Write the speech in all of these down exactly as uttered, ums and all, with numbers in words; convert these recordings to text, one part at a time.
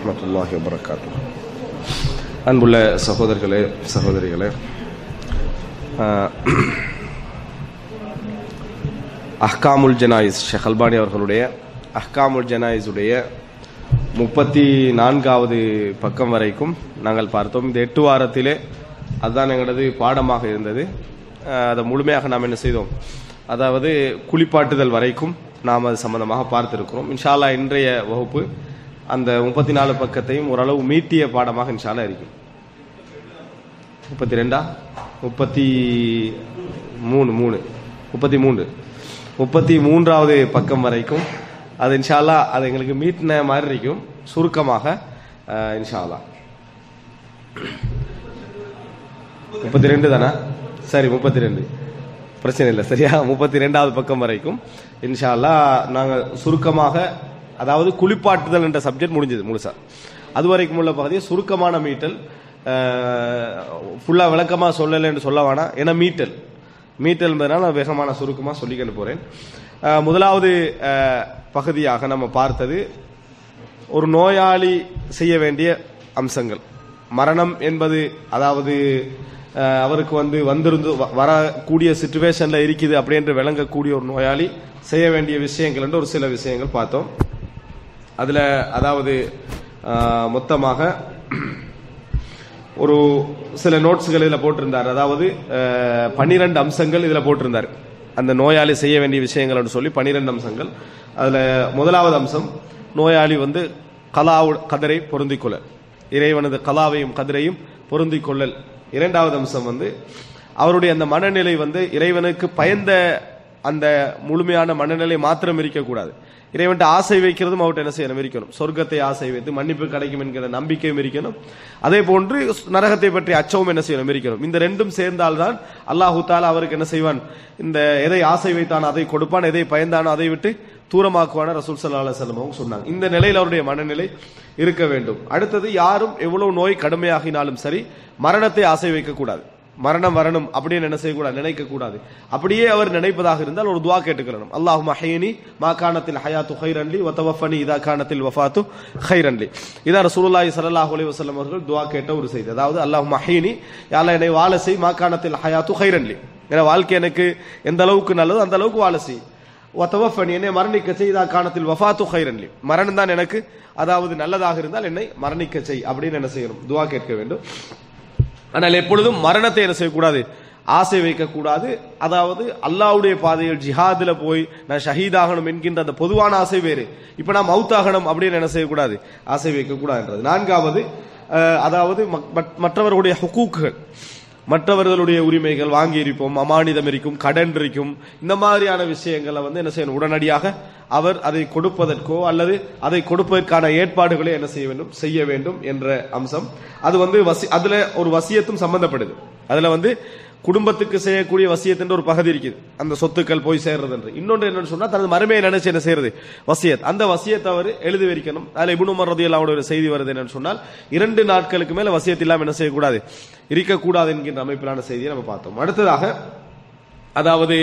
வரஹ்மத்துல்லாஹி வபரகாத்துஹு. அன்புள்ள சகோதரர்களே சகோதரிகளே, அஹ்காமுல் ஜனாயிஸ் ஷேக் அல்பானி அவர்களுடைய அஹ்காமுல் ஜனாயிஸுடைய முப்பத்தி நான்காவது பக்கம் வரைக்கும் நாங்கள் பார்த்தோம். இந்த எட்டு வாரத்திலே அதுதான் எங்களது பாடமாக இருந்தது. அதை முழுமையாக நாம் என்ன செய்தோம், அதாவது குளிப்பாட்டுதல் வரைக்கும் நாம் அது சம்பந்தமாக பார்த்திருக்கிறோம். இன்ஷா அல்லாஹ் இன்றைய வகுப்பு அந்த முப்பத்தி நாலு பக்கத்தையும் ஓரளவு மீட்டிய பாடமாக இன்ஷா அல்லாஹ் இருக்கும். முப்பத்தி ரெண்டா முப்பத்தி மூணு மூணு முப்பத்தி மூன்று முப்பத்தி மூன்றாவது பக்கம் வரைக்கும் அது இன்ஷா அல்லாஹ் அது எங்களுக்கு மீட்டின மாதிரி இருக்கும். சுருக்கமாக இன்ஷா அல்லாஹ் முப்பத்தி ரெண்டு தானே, சரி முப்பத்தி ரெண்டு பிரச்சனை இல்லை, சரியா? முப்பத்தி ரெண்டாவது பக்கம் வரைக்கும் இன்ஷா அல்லாஹ் நாங்கள் சுருக்கமாக, அதாவது குளிப்பாட்டுதல் என்ற சப்ஜெக்ட் முடிஞ்சது முழுசா. அது வரைக்கும் உள்ள பகுதியை சுருக்கமான மீட்டல், ஃபுல்லாக விளக்கமாக சொல்லலை என்று சொல்ல வேணாம். ஏன்னா மீட்டல் மீட்டல் என்பதனால் நான் வேகமான சுருக்கமாக சொல்லிக்கிட்டு போகிறேன். முதலாவது பகுதியாக நம்ம பார்த்தது ஒரு நோயாளி செய்ய வேண்டிய அம்சங்கள். மரணம் என்பது, அதாவது அவருக்கு வந்து வந்திருந்து வரக்கூடிய சிச்சுவேஷன்ல இருக்குது அப்படின்ற விளங்கக்கூடிய ஒரு நோயாளி செய்ய வேண்டிய விஷயங்கள் என்று ஒரு சில விஷயங்கள் பார்த்தோம். அதுல அதாவது மொத்தமாக ஒரு சில நோட்ஸ்கள் இதில் போட்டிருந்தார். அதாவது பன்னிரண்டு அம்சங்கள் இதில் போட்டிருந்தார். அந்த நோயாளி செய்ய வேண்டிய விஷயங்கள் சொல்லி பன்னிரண்டு அம்சங்கள். அதுல முதலாவது அம்சம், நோயாளி வந்து கலா கதரை பொருந்திக் கொள்ளல், இறைவனது கலாவையும் கதிரையும் பொருந்திக் கொள்ளல். இரண்டாவது அம்சம் வந்து அவருடைய அந்த மனநிலை வந்து இறைவனுக்கு பயந்த அந்த முழுமையான மனநிலை மாத்திரம் இருக்கக்கூடாது. இறைவன்ட்டு ஆசை வைக்கிறதும் அவர்கிட்ட என்ன செய்யணும், இருக்கணும். சொர்க்கத்தை ஆசை வைத்து மன்னிப்பு கிடைக்கும் என்கிற நம்பிக்கையும் இருக்கணும். அதே போன்று நரகத்தை பற்றி அச்சமும் என்ன செய்யணும், இருக்கணும். இந்த ரெண்டும் சேர்ந்தால்தான் அல்லாஹு தாலா அவருக்கு என்ன செய்வான், இந்த எதை ஆசை வைத்தான் அதை கொடுப்பான், எதை பயந்தானோ அதை விட்டு தூரமாக்குவான ரசூல் ஸல்லல்லாஹு அலைஹி வஸல்லம் அவங்க சொன்னாங்க. இந்த நிலையில் அவருடைய மனநிலை இருக்க வேண்டும். அடுத்தது, யாரும் எவ்வளவு நோய் கடுமையாகினாலும் சரி மரணத்தை ஆசை வைக்கக்கூடாது. மரணம் வரணும் அப்படின்னு என்ன செய்யக்கூடாது, நினைக்க கூடாது. அப்படியே அவர் நினைப்பதாக இருந்தால் ஒரு துவா கேட்டுக்கணும். அல்லாஹும்ம ஹய்யினி மா கானத்தில் ஹயாத்து கைரன்லி வ தவஃபனி இதா கானத்தில் வஃபாத்து கைரன்லி. இதான் ரசூலுல்லாஹி ஸல்லல்லாஹு அலைஹி வஸல்லம் அவர்கள் துவா கேட்ட ஒரு செய்தி. அதாவது அல்லாஹும்ம ஹய்யினி, யா அல்லாஹ் என்னை வாழ செய், மா கானத்தில் ஹயாத்து கைரன்லி, என வாழ்க்கை எனக்கு எந்த அளவுக்கு நல்லதோ அந்த அளவுக்கு வாழ செய். வ தவஃபனி, என்னை மரணிக்க செய், இதா கானத்தில் வஃபாத்து கைரன்லி, மரணம் தான் எனக்கு அதாவது நல்லதாக இருந்தால் என்னை மரணிக்க செய் அப்படின்னு என்ன செய்யணும், துவா கேட்க வேண்டும். ஆனால் எப்பொழுதும் மரணத்தை என்ன செய்யக்கூடாது, ஆசை வைக்கக்கூடாது. அதாவது அல்லாஹ்வுடைய பாதையில் ஜிஹாதுல போய் நான் ஷஹீதாகணும் என்கின்ற அந்த பொதுவான ஆசை வேறு. இப்ப நான் மவுத்தாகணும் அப்படின்னு என்ன செய்யக்கூடாது, ஆசை வைக்கக்கூடாது. நான்காவது, அதாவது மற்றவர்களுடைய ஹுக்கூக்குகள், மற்றவர்களுடைய உரிமைகள் வாங்கி இருப்போம், அமானிதம் இருக்கும், கடன் இருக்கும், இந்த மாதிரியான விஷயங்களை வந்து என்ன செய்யணும், உடனடியாக அவர் அதை கொடுப்பதற்கோ அல்லது அதை கொடுப்பதற்கான ஏற்பாடுகளை என்ன செய்ய வேண்டும், செய்ய வேண்டும் என்ற அம்சம். அது வந்து வசி அதுல ஒரு வசியத்தும் சம்பந்தப்படுது. அதுல வந்து குடும்பத்துக்கு செய்யக்கூடிய வசியத் என்ற ஒரு பகுதி இருக்குது, அந்த சொத்துக்கள் போய் சேர்றது என்று. இன்னொன்று என்னன்னு சொன்னா, தனது மறுமையை நினைச்சு என்ன செய்யறது, வசியத். அந்த வசியத்தை அவர் எழுதி வைக்கணும். அதில் இப்னு உமர் ரலியல்லாஹு அன்ஹு ஒரு செய்தி வருது என்னன்னு சொன்னால், இரண்டு நாட்களுக்கு மேல வசியத் இல்லாமல் என்ன செய்யக்கூடாது, இருக்கக்கூடாது என்கின்ற அமைப்பிலான செய்தியை நம்ம பார்த்தோம். அடுத்ததாக, அதாவது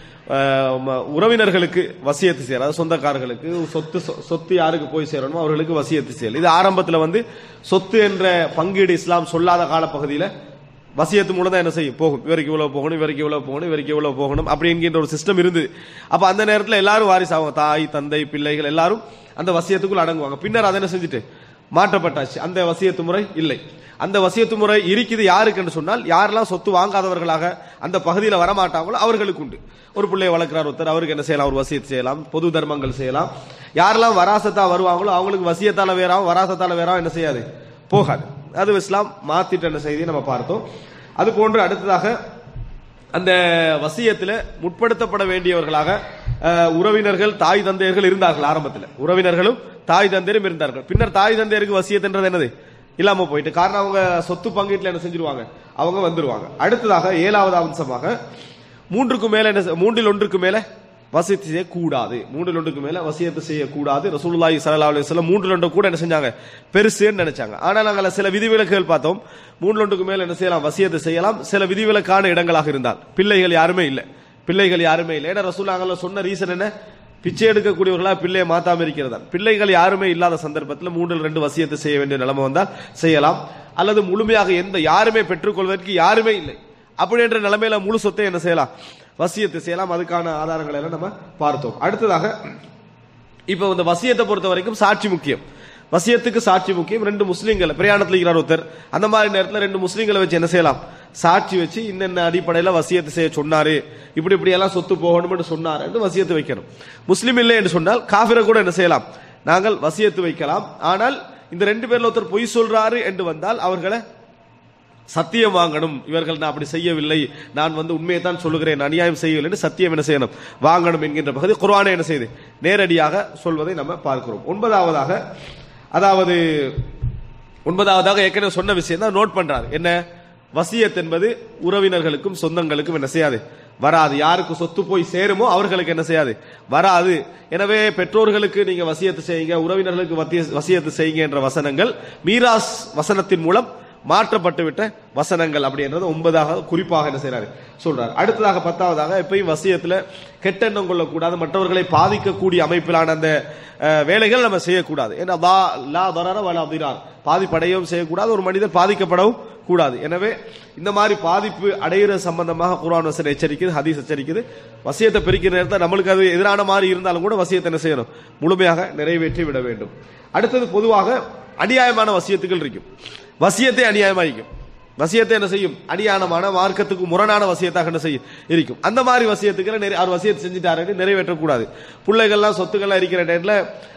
உறவினர்களுக்கு வசியத்து செய்யல், அதாவது சொந்தக்காரர்களுக்கு சொத்து சொத்து யாருக்கு போய் சேரணுமோ அவர்களுக்கு வசியத்து செய்யல். இது ஆரம்பத்தில் வந்து சொத்து என்ற பங்கீடு இஸ்லாம் சொல்லாத காலப்பகுதியில் வசியத்து மூலம் தான் என்ன செய்யும், போகும். இவருக்கு இவ்வளவு போகணும், இவருக்கு இவ்வளவு போகணும், இவருக்கு இவ்வளவு போகணும் அப்படி என்கின்ற ஒரு சிஸ்டம் இருந்தது. அப்ப அந்த நேரத்தில் எல்லாரும் வாரிசு ஆவாங்க, தாய் தந்தை பிள்ளைகள் எல்லாரும் அந்த வசியத்துக்குள் அடங்குவாங்க. பின்னர் அதை என்ன செஞ்சுட்டு மாற்றப்பட்டாச்சு, அந்த வசியத்து முறை இல்லை. அந்த வசியத்து முறை இருக்குது யாருக்கு என்று சொன்னால், யாரெல்லாம் சொத்து வாங்காதவர்களாக அந்த பகுதியில் வரமாட்டாங்களோ அவர்களுக்கு உண்டு. ஒரு பிள்ளையை வளர்க்கிறார் ஒருத்தர், அவருக்கு என்ன செய்யலாம், ஒரு வசியத்து செய்யலாம், பொது தர்மங்கள் செய்யலாம். யாரெல்லாம் வராசத்தா வருவாங்களோ அவங்களுக்கு வசியத்தால வேறாவும் வராசத்தால வேறாவும் என்ன செய்யாது, போகாது. அது இஸ்லாம் மாத்திட்ட செய்தியை நம்ம பார்த்தோம். அது போன்று அடுத்ததாக, அந்த வசியத்தில் முற்படுத்தப்பட வேண்டியவர்களாக உறவினர்கள் தாய் தந்தையர்கள் இருந்தார்கள். ஆரம்பத்தில் உறவினர்களும் தாய் தந்தையரும் இருந்தார்கள். பின்னர் தாய் தந்தையருக்கு வசியத் என்றது என்னது, இல்லாம போயிட்டு, காரணம் அவங்க சொத்து பங்கீட்டுல என்ன செஞ்சிருவாங்க, அவங்க வந்துருவாங்க. அடுத்ததாக ஏழாவது அம்சமாக, மூன்றுக்கு மேல என்ன, மூன்றில் ஒன்றுக்கு மேல வசியத்து செய்யக்கூடாது. மூன்றில் ஒன்றுக்கு மேல வசியத்து செய்யக்கூடாது. ரசூலுல்லாஹி ஸல்லல்லாஹு அலைஹி வஸல்லம் மூன்றில் ஒன்று கூட என்ன செஞ்சாங்க, பெருசுன்னு நினைச்சாங்க. ஆனா நாங்கள் சில விதிவிலக்குகள் பார்த்தோம். மூன்றில் ஒன்றுக்கு மேல என்ன செய்யலாம், வசியத்து செய்யலாம். சில விதிவிலக்கான இடங்களாக இருந்தால், பிள்ளைகள் யாருமே இல்லை, பிள்ளைகள் யாருமே இல்லை. ஏன்னா ரசூலுல்லாஹி சொன்ன ரீசன் என்ன, பிச்சை எடுக்கக்கூடியவர்களா பிள்ளையை மாத்தாம இருக்கிறதா, பிள்ளைகள் யாருமே இல்லாத சந்தர்ப்பத்தில் மூன்றில் ரெண்டு வசியத்தை செய்ய வேண்டிய நிலைமை வந்தால் செய்யலாம். அல்லது முழுமையாக எந்த யாருமே பெற்றுக்கொள்வதற்கு யாருமே இல்லை அப்படி என்ற நிலைமையில முழு சொத்தை என்ன செய்யலாம், வசியத்தை செய்யலாம். அதுக்கான ஆதாரங்களை எல்லாம் நம்ம பார்த்தோம். அடுத்ததாக இப்ப இந்த வசியத்தை பொறுத்த வரைக்கும் சாட்சி முக்கியம். வசியத்துக்கு சாட்சி முக்கியம். ரெண்டு முஸ்லீம்களை பிரயாணத்தில் இருக்கிறார் ஒருத்தர், அந்த மாதிரி நேரத்தில் ரெண்டு முஸ்லீம்களை வச்சு என்ன செய்யலாம், சாட்சி வச்சு இன்னென்ன அடிப்படையில் வசியத்தை செய்ய சொன்னாரு, இப்படி இப்படி எல்லாம் சொத்து போகணும்னு சொன்னார் என்று வசியத்து வைக்கணும். முஸ்லீம் இல்லை என்று சொன்னால் காஃபிரை கூட என்ன செய்யலாம், நாங்கள் வசியத்து வைக்கலாம். ஆனால் இந்த ரெண்டு பேர்ல ஒருத்தர் பொய் சொல்றாரு என்று வந்தால் அவர்களை சத்தியம் வாங்கணும். இவர்கள் நான் அப்படி செய்யவில்லை, நான் வந்து உண்மையை தான் சொல்லுகிறேன், அநியாயம் செய்யவில்லை என்று சத்தியம் என்ன செய்யணும், வாங்கணும் என்கின்ற பகுதி குர்ஆனே என்ன செய்து நேரடியாக சொல்வதை நம்ம பார்க்கிறோம். ஒன்பதாவதாக அதாவது ஒன்பதாவதாக ஏற்கனவே சொன்ன விஷயம் தான் நோட் பண்றாரு. என்ன, வசியத் என்பது உறவினர்களுக்கும் சொந்தங்களுக்கும் என்ன செய்யாது, வராது. யாருக்கு சொத்து போய் சேருமோ அவர்களுக்கு என்ன செய்யாது, வராது. எனவே பெற்றோர்களுக்கு நீங்க வசியத்து செய்யுங்க, உறவினர்களுக்கு வசியத்து செய்யுங்க என்ற வசனங்கள் மீராஸ் வசனத்தின் மூலம் மாற்றப்பட்டு விட்ட வசனங்கள் அப்படின்றது ஒன்பதாக குறிப்பாக என்ன செய்யறாரு சொல்றாரு. அடுத்ததாக பத்தாவதாக எப்பயும் வசியத்துல கெட்ட எண்ணம் கொள்ளக்கூடாது, மற்றவர்களை பாதிக்கக்கூடிய அமைப்பிலான அந்த வேலைகள் நம்ம செய்யக்கூடாது. ஏன்னா லா தரர வலா திரார், பாதிப்படையவும் செய்யக்கூடாது, ஒரு மனிதர் பாதிக்கப்படவும் கூடாது. எனவே இந்த மாதிரி பாதிப்பு அடைகிற சம்பந்தமாக குர்ஆன் வசனம் எச்சரிக்குது, ஹதீஸ் எச்சரிக்குது. வசியத்தை பிரிக்கிற நேரத்தில் நம்மளுக்கு அது எதிரான மாதிரி இருந்தாலும் கூட வசியத்தை என்ன செய்யணும், முழுமையாக நிறைவேற்றி விட வேண்டும். அடுத்தது பொதுவாக அநியாயமான வசியத்துகள் இருக்கும். வசியத்தை அநியாயமாയിരിക്കും. வசியத்தை என்ன செய்யும், அநியாயமான மார்க்கத்துக்கு முரணான வசியத்தாக என்ன செய்யும் இருக்கும். அந்த மாதிரி வசியத்துக்களை அவர் வசியத்தை செஞ்சுட்டாரு நிறைவேற்றக்கூடாது. பிள்ளைகள்லாம் சொத்துக்கள்லாம் இருக்கிற நேரத்தில்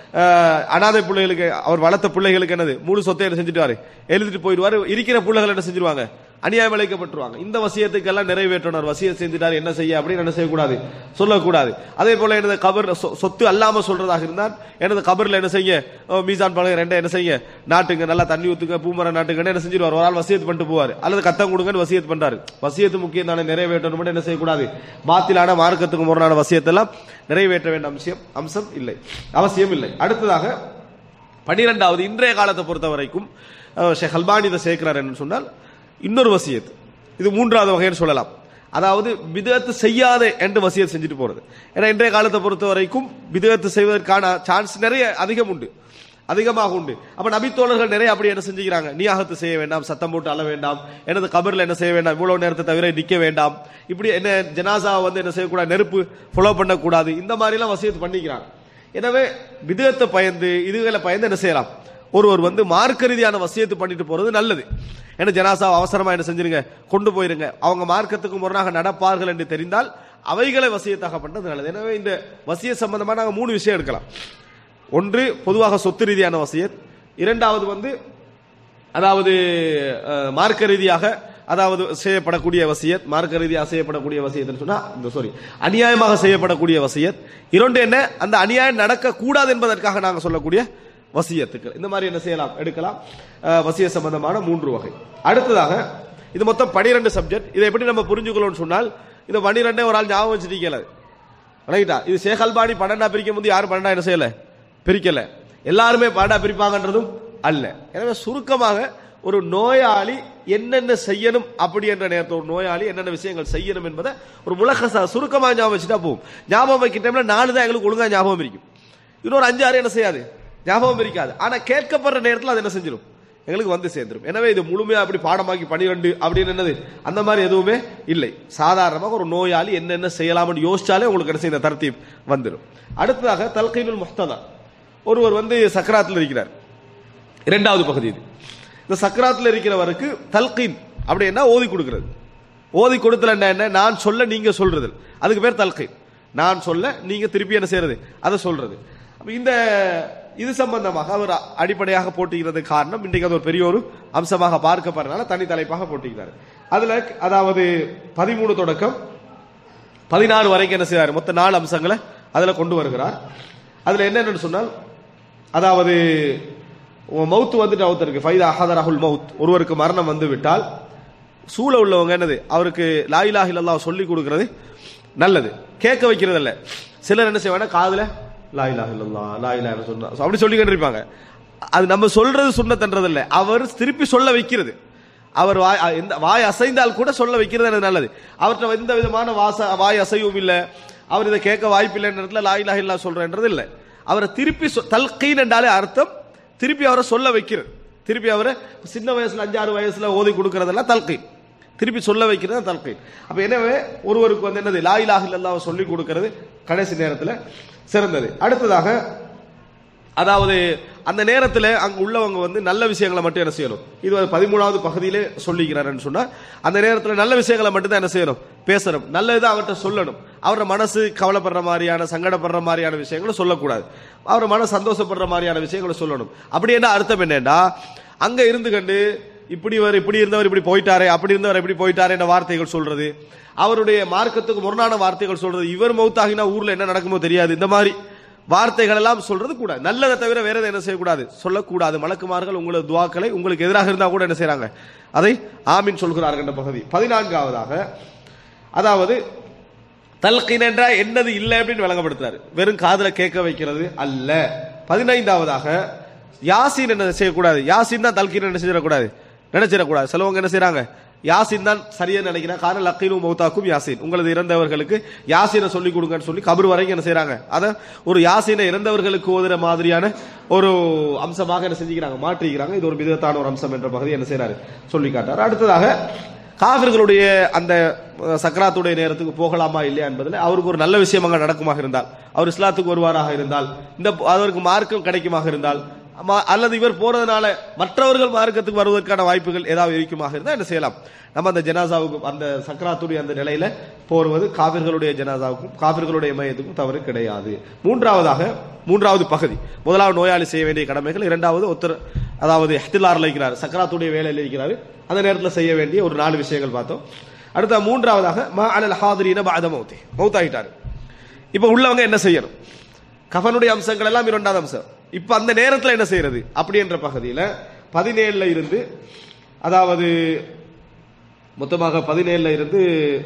அனாதை பிள்ளைகளுக்கு அவர் வளர்த்த பிள்ளைகளுக்கு என்னது முழு சொத்தை என்ன செஞ்சுட்டாரு எழுதிட்டு போயிடுவாரு. இருக்கிற பிள்ளைகள் என்ன செஞ்சிருவாங்க, அநியாயம் இழைக்கப்பட்டுருவாங்க. இந்த வசியத்துக்கெல்லாம் நிறைவேற்றணும். வசியத்தை செஞ்சுட்டாரு என்ன செய்ய அப்படின்னு என்ன செய்யக்கூடாது, சொல்லக்கூடாது. அதே போல எனது கபர் சொத்து அல்லாம சொல்றதாக இருந்தால் எனது கபர்ல என்ன செய்ய, மீசான் பழக ரெண்டை என்ன செய்ய, நாட்டுங்க நல்லா தண்ணி ஊத்துங்க, பூமரம் நாட்டுங்கன்னு என்ன செஞ்சிருவார், ஒரு ஆள் வசியத்து பண்ணிட்டு போவார். அல்லது கத்தம் கொடுங்கன்னு வசியத்து பண்றாரு. வசியத்து முக்கியம் தானே, நிறைவேற்றணும் என்ன செய்யக்கூடாது, பாத்திலான மார்க்கத்துக்கு முரணான வசியத்தெல்லாம் நிறைவேற்ற வேண்டிய அம்சம் அம்சம் இல்லை, அவசியம் இல்லை. அடுத்ததாக பனிரெண்டாவது, இன்றைய காலத்தை பொறுத்த வரைக்கும் ஷேக் அல்பானி இதை சேர்க்கிறார் என்று சொன்னால் இன்னொரு வசியத், இது மூன்றாவது வகைன்னு சொல்லலாம். அதாவது பிதஅத் செய்யாத என்று வசியத் செஞ்சுட்டு போறது. ஏன்னா இன்றைய காலத்தை பொறுத்த வரைக்கும் பிதஅத் செய்வதற்கான சான்ஸ் நிறைய அதிகம் உண்டு, அதிகமாக உண்டு. அப்ப நபித்தோழர்கள் நிறைய அப்படி என்ன செஞ்சுக்கிறாங்க, நியாகத்து செய்ய வேண்டாம், சத்தம் போட்டு அழ வேண்டாம், எனது கபர்ல என்ன செய்ய வேண்டாம், இவ்வளவு நேரத்தை தவிர நிக்க வேண்டாம், இப்படி என்ன ஜனாசா வந்து என்ன செய்யக்கூடாது, நெருப்பு ஃபாலோ பண்ணக்கூடாது, இந்த மாதிரி எல்லாம் வசியத்து பண்ணிக்கிறாங்க. எனவே பிதஅத்தை பயந்து இதுகளை பயந்து என்ன செய்யலாம், ஒருவர் வந்து மார்க்க ரீதியான வசியத்து பண்ணிட்டு போறது நல்லது. ஏன்னா ஜனாசா அவசரமா என்ன செஞ்சிருங்க, கொண்டு போயிருங்க, அவங்க மார்க்கத்துக்கு முரணாக நடப்பார்கள் என்று தெரிந்தால் அவைகளை வசியத்தாக பண்றது நல்லது. எனவே இந்த வசிய சம்பந்தமா நாங்க மூணு விஷயம் எடுக்கலாம். ஒன்று பொதுவாக சொத்து ரீதியான வசியத், இரண்டாவது வந்து அதாவது மார்க்க ரீதியாக அதாவது செய்யப்படக்கூடிய வசியத், மார்க்க ரீதியாக செய்யப்படக்கூடிய வசியத் சொன்னா இந்த சாரி அநியாயமாக செய்யப்படக்கூடிய வசியத். இரண்டு என்ன, அந்த அநியாயம் நடக்க கூடாது என்பதற்காக நாங்க சொல்லக்கூடிய வசியத்துக்கள். இந்த மாதிரி என்ன செய்யலாம், எடுக்கலாம். வசிய சம்பந்தமான மூன்று வகை. அடுத்ததாக இது மொத்தம் பனிரெண்டு சப்ஜெக்ட். இதை எப்படி நம்ம புரிஞ்சுக்கணும்னு சொன்னால் இந்த பனிரெண்டே ஒரு ஆள் ஞாபகம் வச்சிருக்கல, ரைட்டா? இது ஷேக் அல்பானி பன்னெண்டா பிரிக்கும் போது யாரும் பன்னெண்டா என்ன செய்யல, பிரிக்கல. எல்லாருமே பன்னெண்டா பிரிப்பாங்கன்றதும் அல்ல. எனவே சுருக்கமாக ஒரு நோயாளி என்னென்ன செய்யணும் அப்படி என்ற நேரத்தில் ஒரு நோயாளி என்னென்ன விஷயங்கள் செய்யணும் என்பதை ஒரு முலகசா சுருக்கமாக ஞாபகம் வச்சுட்டா போகும். ஞாபகம் வைக்கிற டைம்ல நாலு தான் எங்களுக்கு ஒழுங்கா ஞாபகம் இருக்கும், இன்னொரு அஞ்சு ஆறு என்ன செய்யாது, ஞாபகம் இருக்காது. ஆனா கேட்கப்படுற நேரத்தில் அது என்ன செஞ்சிடும், எங்களுக்கு வந்து சேர்ந்துடும். எனவே இது முழுமையா அப்படி பாடமாக்கி பனிரெண்டு அப்படின்னு என்னது அந்த மாதிரி எதுவுமே இல்லை. சாதாரணமாக ஒரு நோயாளி என்னென்ன செய்யலாம்னு யோசிச்சாலே உங்களுக்கு என்ன செய்ய தர்த்தீப் வந்துடும். அடுத்ததாக தல்கீனுல் முஹ்ததர், ஒருவர் வந்து சக்கராத்தில் இருக்கிறார். இரண்டாவது பகுதி இது. இந்த சக்கராத்தில் இருக்கிறவருக்கு தல்கீன் அப்படின்னா ஓதி கொடுக்கிறது. ஓதி கொடுத்தல என்ன, நான் சொல்ல நீங்க சொல்றது, அதுக்கு பேர் தல்கீன். நான் சொல்ல நீங்க திருப்பி என்ன செய்யறது, அதை சொல்றது. இந்த இது சம்பந்தமாக அவர் அடிப்படையாக போட்டிக்கிறது காரணம் இன்றைக்கு அது ஒரு பெரிய ஒரு அம்சமாக பார்க்கப்படுறதுனால தனி தலைப்பாக போட்டிக்கிறார். அதுல அதாவது பதிமூணு தொடக்கம் பதினாறு வரைக்கும் என்ன செய்யறாரு, மொத்த நாலு அம்சங்களை அதுல கொண்டு வருகிறார். அதுல என்னன்னு சொன்னால் அதாவது மவுத்து வந்துட்டு ஒருத்தருக்கு ஃபைதா அஹதரஹுல் மவுத், ஒருவருக்கு மரணம் வந்து விட்டால் சூழ உள்ளவங்க என்னது அவருக்கு லா இலாஹ இல்லல்லாஹ் சொல்லி கொடுக்கிறது நல்லது, கேட்க வைக்கிறது இல்ல. சிலர் என்ன செய்வாங்க, காதுல லா இலாஹ இல்லல்லாஹ் லா இலாஹ சொன்னா அப்படி சொல்லிக்கிட்டு இருப்பாங்க. அது நம்ம சொல்றது சுன்னத்ன்றது இல்ல, அவர் திருப்பி சொல்ல வைக்கிறது. அவர் வாய் வாய் அசைந்தால் கூட சொல்ல வைக்கிறது நல்லது. அவர்கிட்ட எந்த விதமான வாச வாய் அசையும் இல்லை, அவர் இதை கேட்க வாய்ப்பில்லைன்ற இடத்துல லா இலாஹ இல்லல்லாஹ் சொல்றேன்றது இல்லை. அவரை திருப்பி தல்கீன் என்றாலே அர்த்தம் திருப்பி அவரை சொல்ல வைக்கிறது. திருப்பி அவரை சின்ன வயசுல அஞ்சாறு வயசுல ஓதி கொடுக்கறதெல்லாம் தல்கீன், திருப்பி சொல்ல வைக்கிறது தல்கீன். அப்ப எனவே ஒருவருக்கு வந்து என்னது லா இலாஹ இல்லல்லாஹ் சொல்லி கொடுக்கிறது கடைசி நேரத்தில் சிறந்தது. அடுத்ததாக அதாவது அந்த நேரத்தில் அங்கு உள்ளவங்க வந்து நல்ல விஷயங்களை மட்டும் என்ன செய்யணும். இது பதிமூணாவது பகுதியிலே சொல்லிக்கிறாருன்னு சொன்னா அந்த நேரத்தில் நல்ல விஷயங்களை மட்டும் தான் என்ன செய்யணும், பேசணும். நல்லதுதான் அவர்கிட்ட சொல்லணும். அவரோட மனசு கவலைப்படுற மாதிரியான சங்கடப்படுற மாதிரியான விஷயங்களை சொல்லக்கூடாது. அவரோட மனசு சந்தோஷப்படுற மாதிரியான விஷயங்களை சொல்லணும். அப்படி என்ன அர்த்தம் என்னன்னா, அங்க இருந்து கண்டு இப்படி வர இப்படி இருந்தவர் இப்படி போயிட்டாரே, அப்படி இருந்தவர் இப்படி போயிட்டாரே என்ற வார்த்தைகள் சொல்றது, அவருடைய மார்க்கத்துக்கு முரணான வார்த்தைகள் சொல்றது, இவர் மௌத்தாகினா ஊர்ல என்ன நடக்குமோ தெரியாது, இந்த மாதிரி வார்த்தைகள் எல்லாம் சொல்றது கூடாது. நல்லதை தவிர வேற எதை என்ன செய்யக்கூடாது, சொல்லக்கூடாது. மலக்குமார்கள் உங்களது துவாக்களை உங்களுக்கு எதிராக இருந்தா கூட என்ன செய்யறாங்க, அதை ஆமீன் சொல்கிறார்கள் என்ற பகுதி. பதினான்காவதாக அதாவது தல்கீன் என்ற என்னது இல்லை அப்படின்னு விளங்கப்படுத்துறாரு. வெறும் காதுல கேட்க வைக்கிறது அல்ல. பதினைந்தாவதாக யாசின் என்ன செய்யக்கூடாது. யாசின் தான் தல்கீன் என்ன செய்யக்கூடாது, நினைச்சிடக்கூடாது. சிலவங்க என்ன செய்யறாங்க, யாசின் தான் சரியா நினைக்கிறேன், காரணம் லக்கீனும் மௌத்தாக்கும் யாசின், உங்களது இறந்தவர்களுக்கு யாசினை சொல்லிக் கொடுங்கன்னு சொல்லி கபர் வரைக்கும் என்ன செய்யறாங்க, அதை ஒரு யாசினை இறந்தவர்களுக்கு ஓதுற மாதிரியான ஒரு அம்சமாக என்ன செஞ்சுக்கிறாங்க, மாற்றிக்கிறாங்க. இது ஒரு விதத்தான ஒரு அம்சம் என்ற பகுதி என்ன செய்யறாரு சொல்லி காட்டார். அடுத்ததாக காஃபிர்களுடைய அந்த சக்கராத்துடைய நேரத்துக்கு போகலாமா இல்லையா என்பதில் அவருக்கு ஒரு நல்ல விஷயம் அங்கே நடக்குமாக இருந்தால், அவர் இஸ்லாத்துக்கு வருவாராக இருந்தால், இந்த அவருக்கு மார்க்கம் கிடைக்குமாக இருந்தால், அல்லது இவர் போறதுனால மற்றவர்கள் மார்க்கத்துக்கு வருவதற்கான வாய்ப்புகள் ஏதாவது இருக்குமாக இருந்தால் என்ன செய்யலாம், நம்ம அந்த ஜனாசாவுக்கும் அந்த சக்கராத்துடைய அந்த நிலையில போடுவது காபிர்களுடைய ஜனாசாவுக்கும் காபிர்களுடைய மையத்துக்கும் தவறு கிடையாது. மூன்றாவதாக மூன்றாவது பகுதி, முதலாவது நோயாளி செய்ய வேண்டிய கடமைகள், இரண்டாவது ஒருத்தர் அதாவது இஹ்திலார்ல இருக்கிறார், சக்கராத்துடைய வேலையில் இருக்கிறார், அந்த நேரத்தில் செய்ய வேண்டிய ஒரு நாலு விஷயங்கள் பார்த்தோம். அடுத்த மூன்றாவதாக மா அலல் ஹாதிரீன பஅத மௌத்தி, மௌத்தாயிட்டார். இப்ப உள்ளவங்க என்ன செய்யணும், கஃபனுடைய அம்சங்கள் எல்லாம் இரண்டாவது அம்சம். இப்ப அந்த நேரத்தில் என்ன செய்யறது அப்படி என்ற பகுதியில பதினேழுல இருந்து அதாவது மொத்தமாக பதினேழுல இருந்து